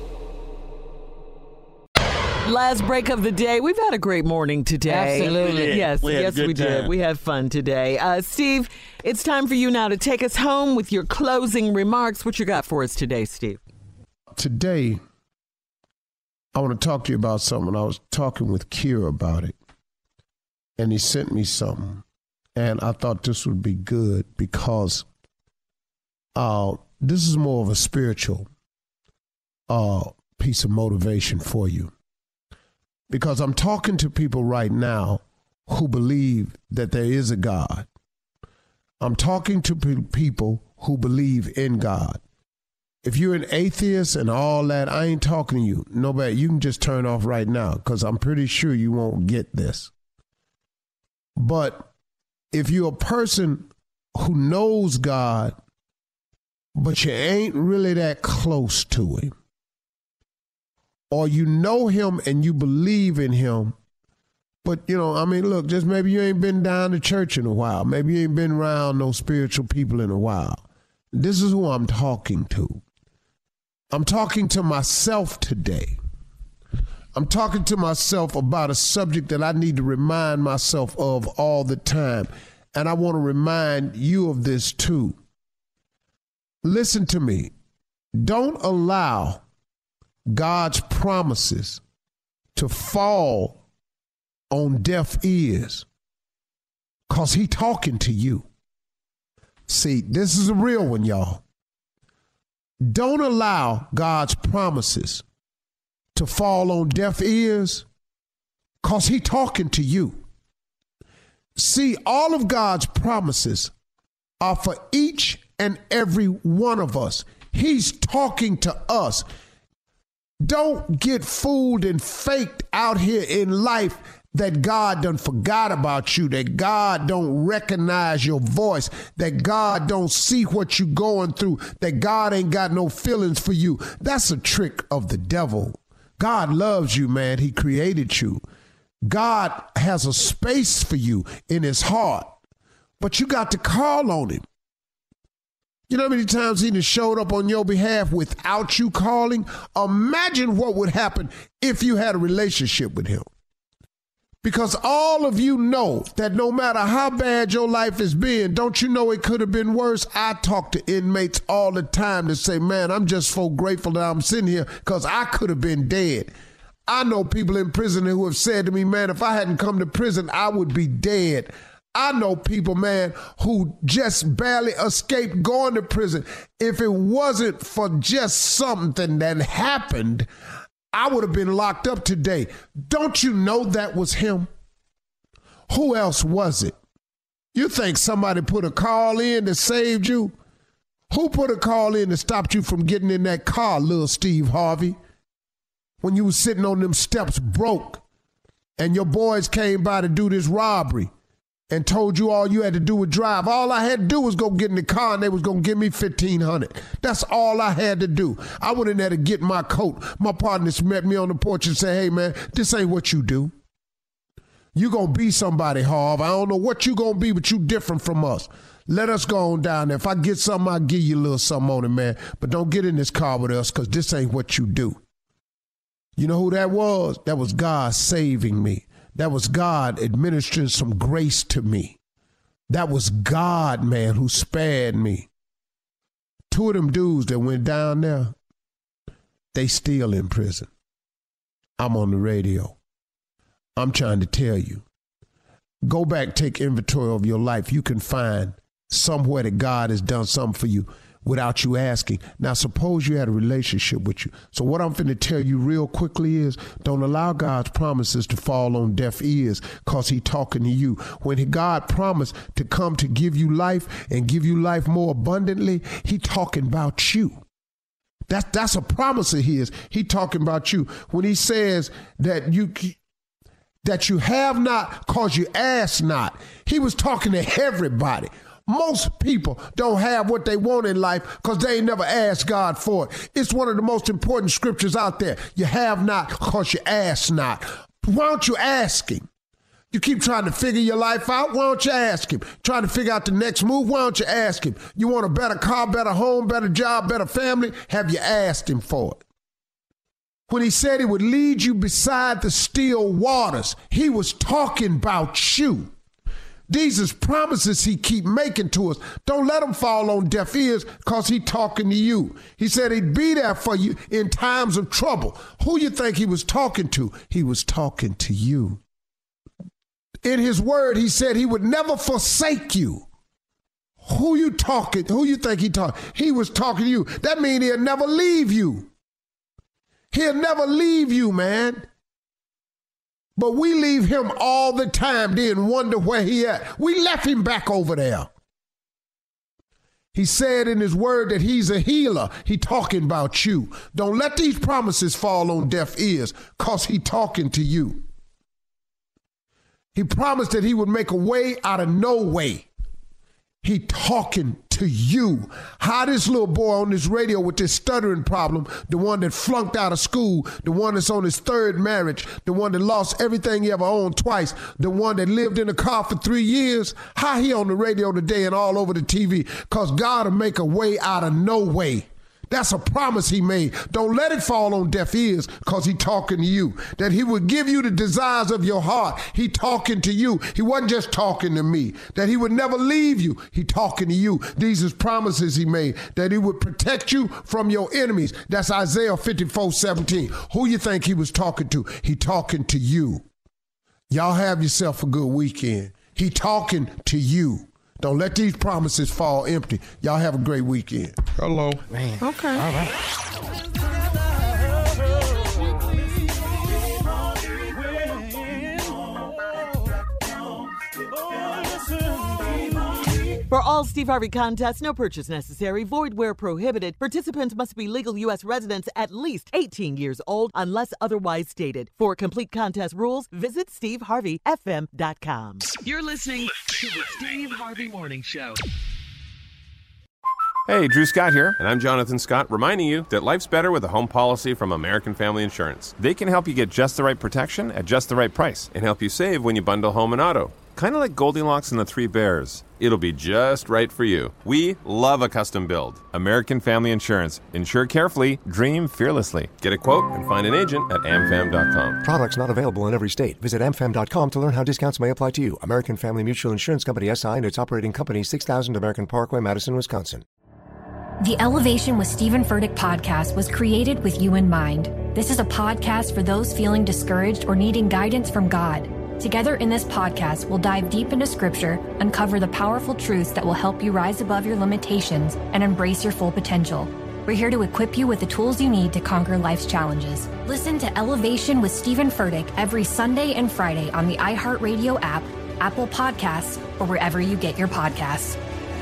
Last break of the day. We've had a great morning today. Absolutely. Yes, We had a yes, good we did. time. We had fun today. Uh, Steve, it's time for you now to take us home with your closing remarks. What you got for us today, Steve? Today, I want to talk to you about something. I was talking with Kier about it, and he sent me something, and I thought this would be good because uh, this is more of a spiritual uh, piece of motivation for you. Because I'm talking to people right now who believe that there is a God. I'm talking to pe- people who believe in God. If you're an atheist and all that, I ain't talking to you. Nobody, you can just turn off right now because I'm pretty sure you won't get this. But if you're a person who knows God, but you ain't really that close to him, or you know him and you believe in him, but, you know, I mean, look, just maybe you ain't been down to church in a while. Maybe you ain't been around no spiritual people in a while. This is who I'm talking to. I'm talking to myself today. I'm talking to myself about a subject that I need to remind myself of all the time. And I want to remind you of this too. Listen to me. Don't allow God's promises to fall on deaf ears because he talking to you. See, this is a real one, y'all. Don't allow God's promises to fall on deaf ears because he talking to you. See, all of God's promises are for each and every one of us. He's talking to us. Don't get fooled and faked out here in life that God done forgot about you, that God don't recognize your voice, that God don't see what you going through, that God ain't got no feelings for you. That's a trick of the devil. God loves you, man. He created you. God has a space for you in his heart, but you got to call on him. You know how many times he done showed up on your behalf without you calling? Imagine what would happen if you had a relationship with him. Because all of you know that no matter how bad your life has been, don't you know it could have been worse? I talk to inmates all the time that say, man, I'm just so grateful that I'm sitting here because I could have been dead. I know people in prison who have said to me, man, if I hadn't come to prison, I would be dead. I know people, man, who just barely escaped going to prison. If it wasn't for just something that happened, I would have been locked up today. Don't you know that was him? Who else was it? You think somebody put a call in that saved you? Who put a call in that stopped you from getting in that car, little Steve Harvey? When you was sitting on them steps broke and your boys came by to do this robbery and told you all you had to do was drive. All I had to do was go get in the car and they was going to give me fifteen hundred dollars. That's all I had to do. I went in there to get my coat. My partners met me on the porch and said, hey, man, this ain't what you do. You going to be somebody, Harv. I don't know what you going to be, but you different from us. Let us go on down there. If I get something, I'll give you a little something on it, man. But don't get in this car with us because this ain't what you do. You know who that was? That was God saving me. That was God administering some grace to me. That was God, man, who spared me. Two of them dudes that went down there, they still in prison. I'm on the radio. I'm trying to tell you. Go back, take inventory of your life. You can find somewhere that God has done something for you without you asking. Now, suppose you had a relationship with you. So what I'm finna tell you real quickly is don't allow God's promises to fall on deaf ears because he talking to you. When God promised to come to give you life and give you life more abundantly, he talking about you. That's, that's a promise of his. He talking about you. When he says that you... that you have not because you ask not. He was talking to everybody. Most people don't have what they want in life because they ain't never asked God for it. It's one of the most important scriptures out there. You have not because you ask not. Why don't you ask him? You keep trying to figure your life out. Why don't you ask him? Trying to figure out the next move. Why don't you ask him? You want a better car, better home, better job, better family? Have you asked him for it? When he said he would lead you beside the still waters, he was talking about you. These is promises he keep making to us. Don't let them fall on deaf ears because he talking to you. He said he'd be there for you in times of trouble. Who you think he was talking to? He was talking to you. In his word, he said he would never forsake you. Who you talking? Who you think he talking? He was talking to you. That means he'll never leave you. He'll never leave you, man. But we leave him all the time, then wonder where he at. We left him back over there. He said in his word that he's a healer. He talking about you. Don't let these promises fall on deaf ears because he talking to you. He promised that he would make a way out of no way. He talking to you. How this little boy on this radio with this stuttering problem, the one that flunked out of school, the one that's on his third marriage, the one that lost everything he ever owned twice, the one that lived in a car for three years, how he on the radio today and all over the T V? Because God will make a way out of no way. That's a promise he made. Don't let it fall on deaf ears because he talking to you. That he would give you the desires of your heart. He talking to you. He wasn't just talking to me. That he would never leave you. He talking to you. These is promises he made. That he would protect you from your enemies. That's Isaiah fifty-four seventeen. Who you think he was talking to? He talking to you. Y'all have yourself a good weekend. He talking to you. Don't let these promises fall empty. Y'all have a great weekend. Hello. Man. Okay. All right. For all Steve Harvey contests, no purchase necessary, void where prohibited. Participants must be legal U S residents at least eighteen years old unless otherwise stated. For complete contest rules, visit steve harvey f m dot com. You're listening to the Steve Harvey Morning Show. Hey, Drew Scott here, and I'm Jonathan Scott, reminding you that life's better with a home policy from American Family Insurance. They can help you get just the right protection at just the right price and help you save when you bundle home and auto. Kind of like Goldilocks and the Three Bears. It'll be just right for you. We love a custom build. American Family Insurance. Insure carefully, dream fearlessly. Get a quote and find an agent at a m fam dot com. Products not available in every state. Visit a m fam dot com to learn how discounts may apply to you. American Family Mutual Insurance Company S I and its operating company, six thousand American Parkway, Madison, Wisconsin. The Elevation with Stephen Furtick podcast was created with you in mind. This is a podcast for those feeling discouraged or needing guidance from God. Together in this podcast, we'll dive deep into Scripture, uncover the powerful truths that will help you rise above your limitations and embrace your full potential. We're here to equip you with the tools you need to conquer life's challenges. Listen to Elevation with Stephen Furtick every Sunday and Friday on the iHeartRadio app, Apple Podcasts, or wherever you get your podcasts.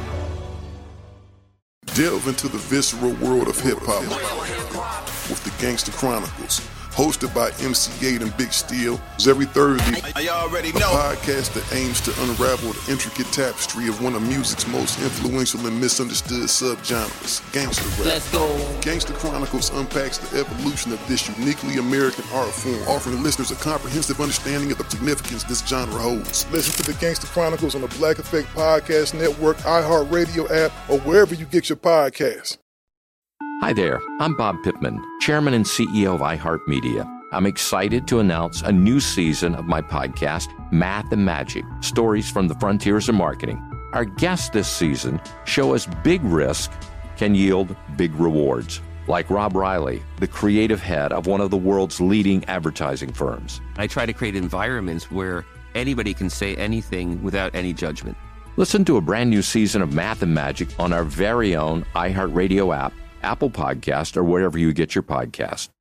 Delve into the visceral world of hip-hop with the Gangster Chronicles. Hosted by M C eight and Big Steel, every Thursday, I already know. A podcast that aims to unravel the intricate tapestry of one of music's most influential and misunderstood subgenres, gangster rap. Let's go. Gangster Chronicles unpacks the evolution of this uniquely American art form, offering listeners a comprehensive understanding of the significance this genre holds. Listen to the Gangster Chronicles on the Black Effect Podcast Network, iHeartRadio app, or wherever you get your podcasts. Hi there, I'm Bob Pittman, Chairman and C E O of iHeartMedia. I'm excited to announce a new season of my podcast, Math and Magic, Stories from the Frontiers of Marketing. Our guests this season show us big risk can yield big rewards, like Rob Riley, the creative head of one of the world's leading advertising firms. I try to create environments where anybody can say anything without any judgment. Listen to a brand new season of Math and Magic on our very own iHeartRadio app, Apple Podcast, or wherever you get your podcast.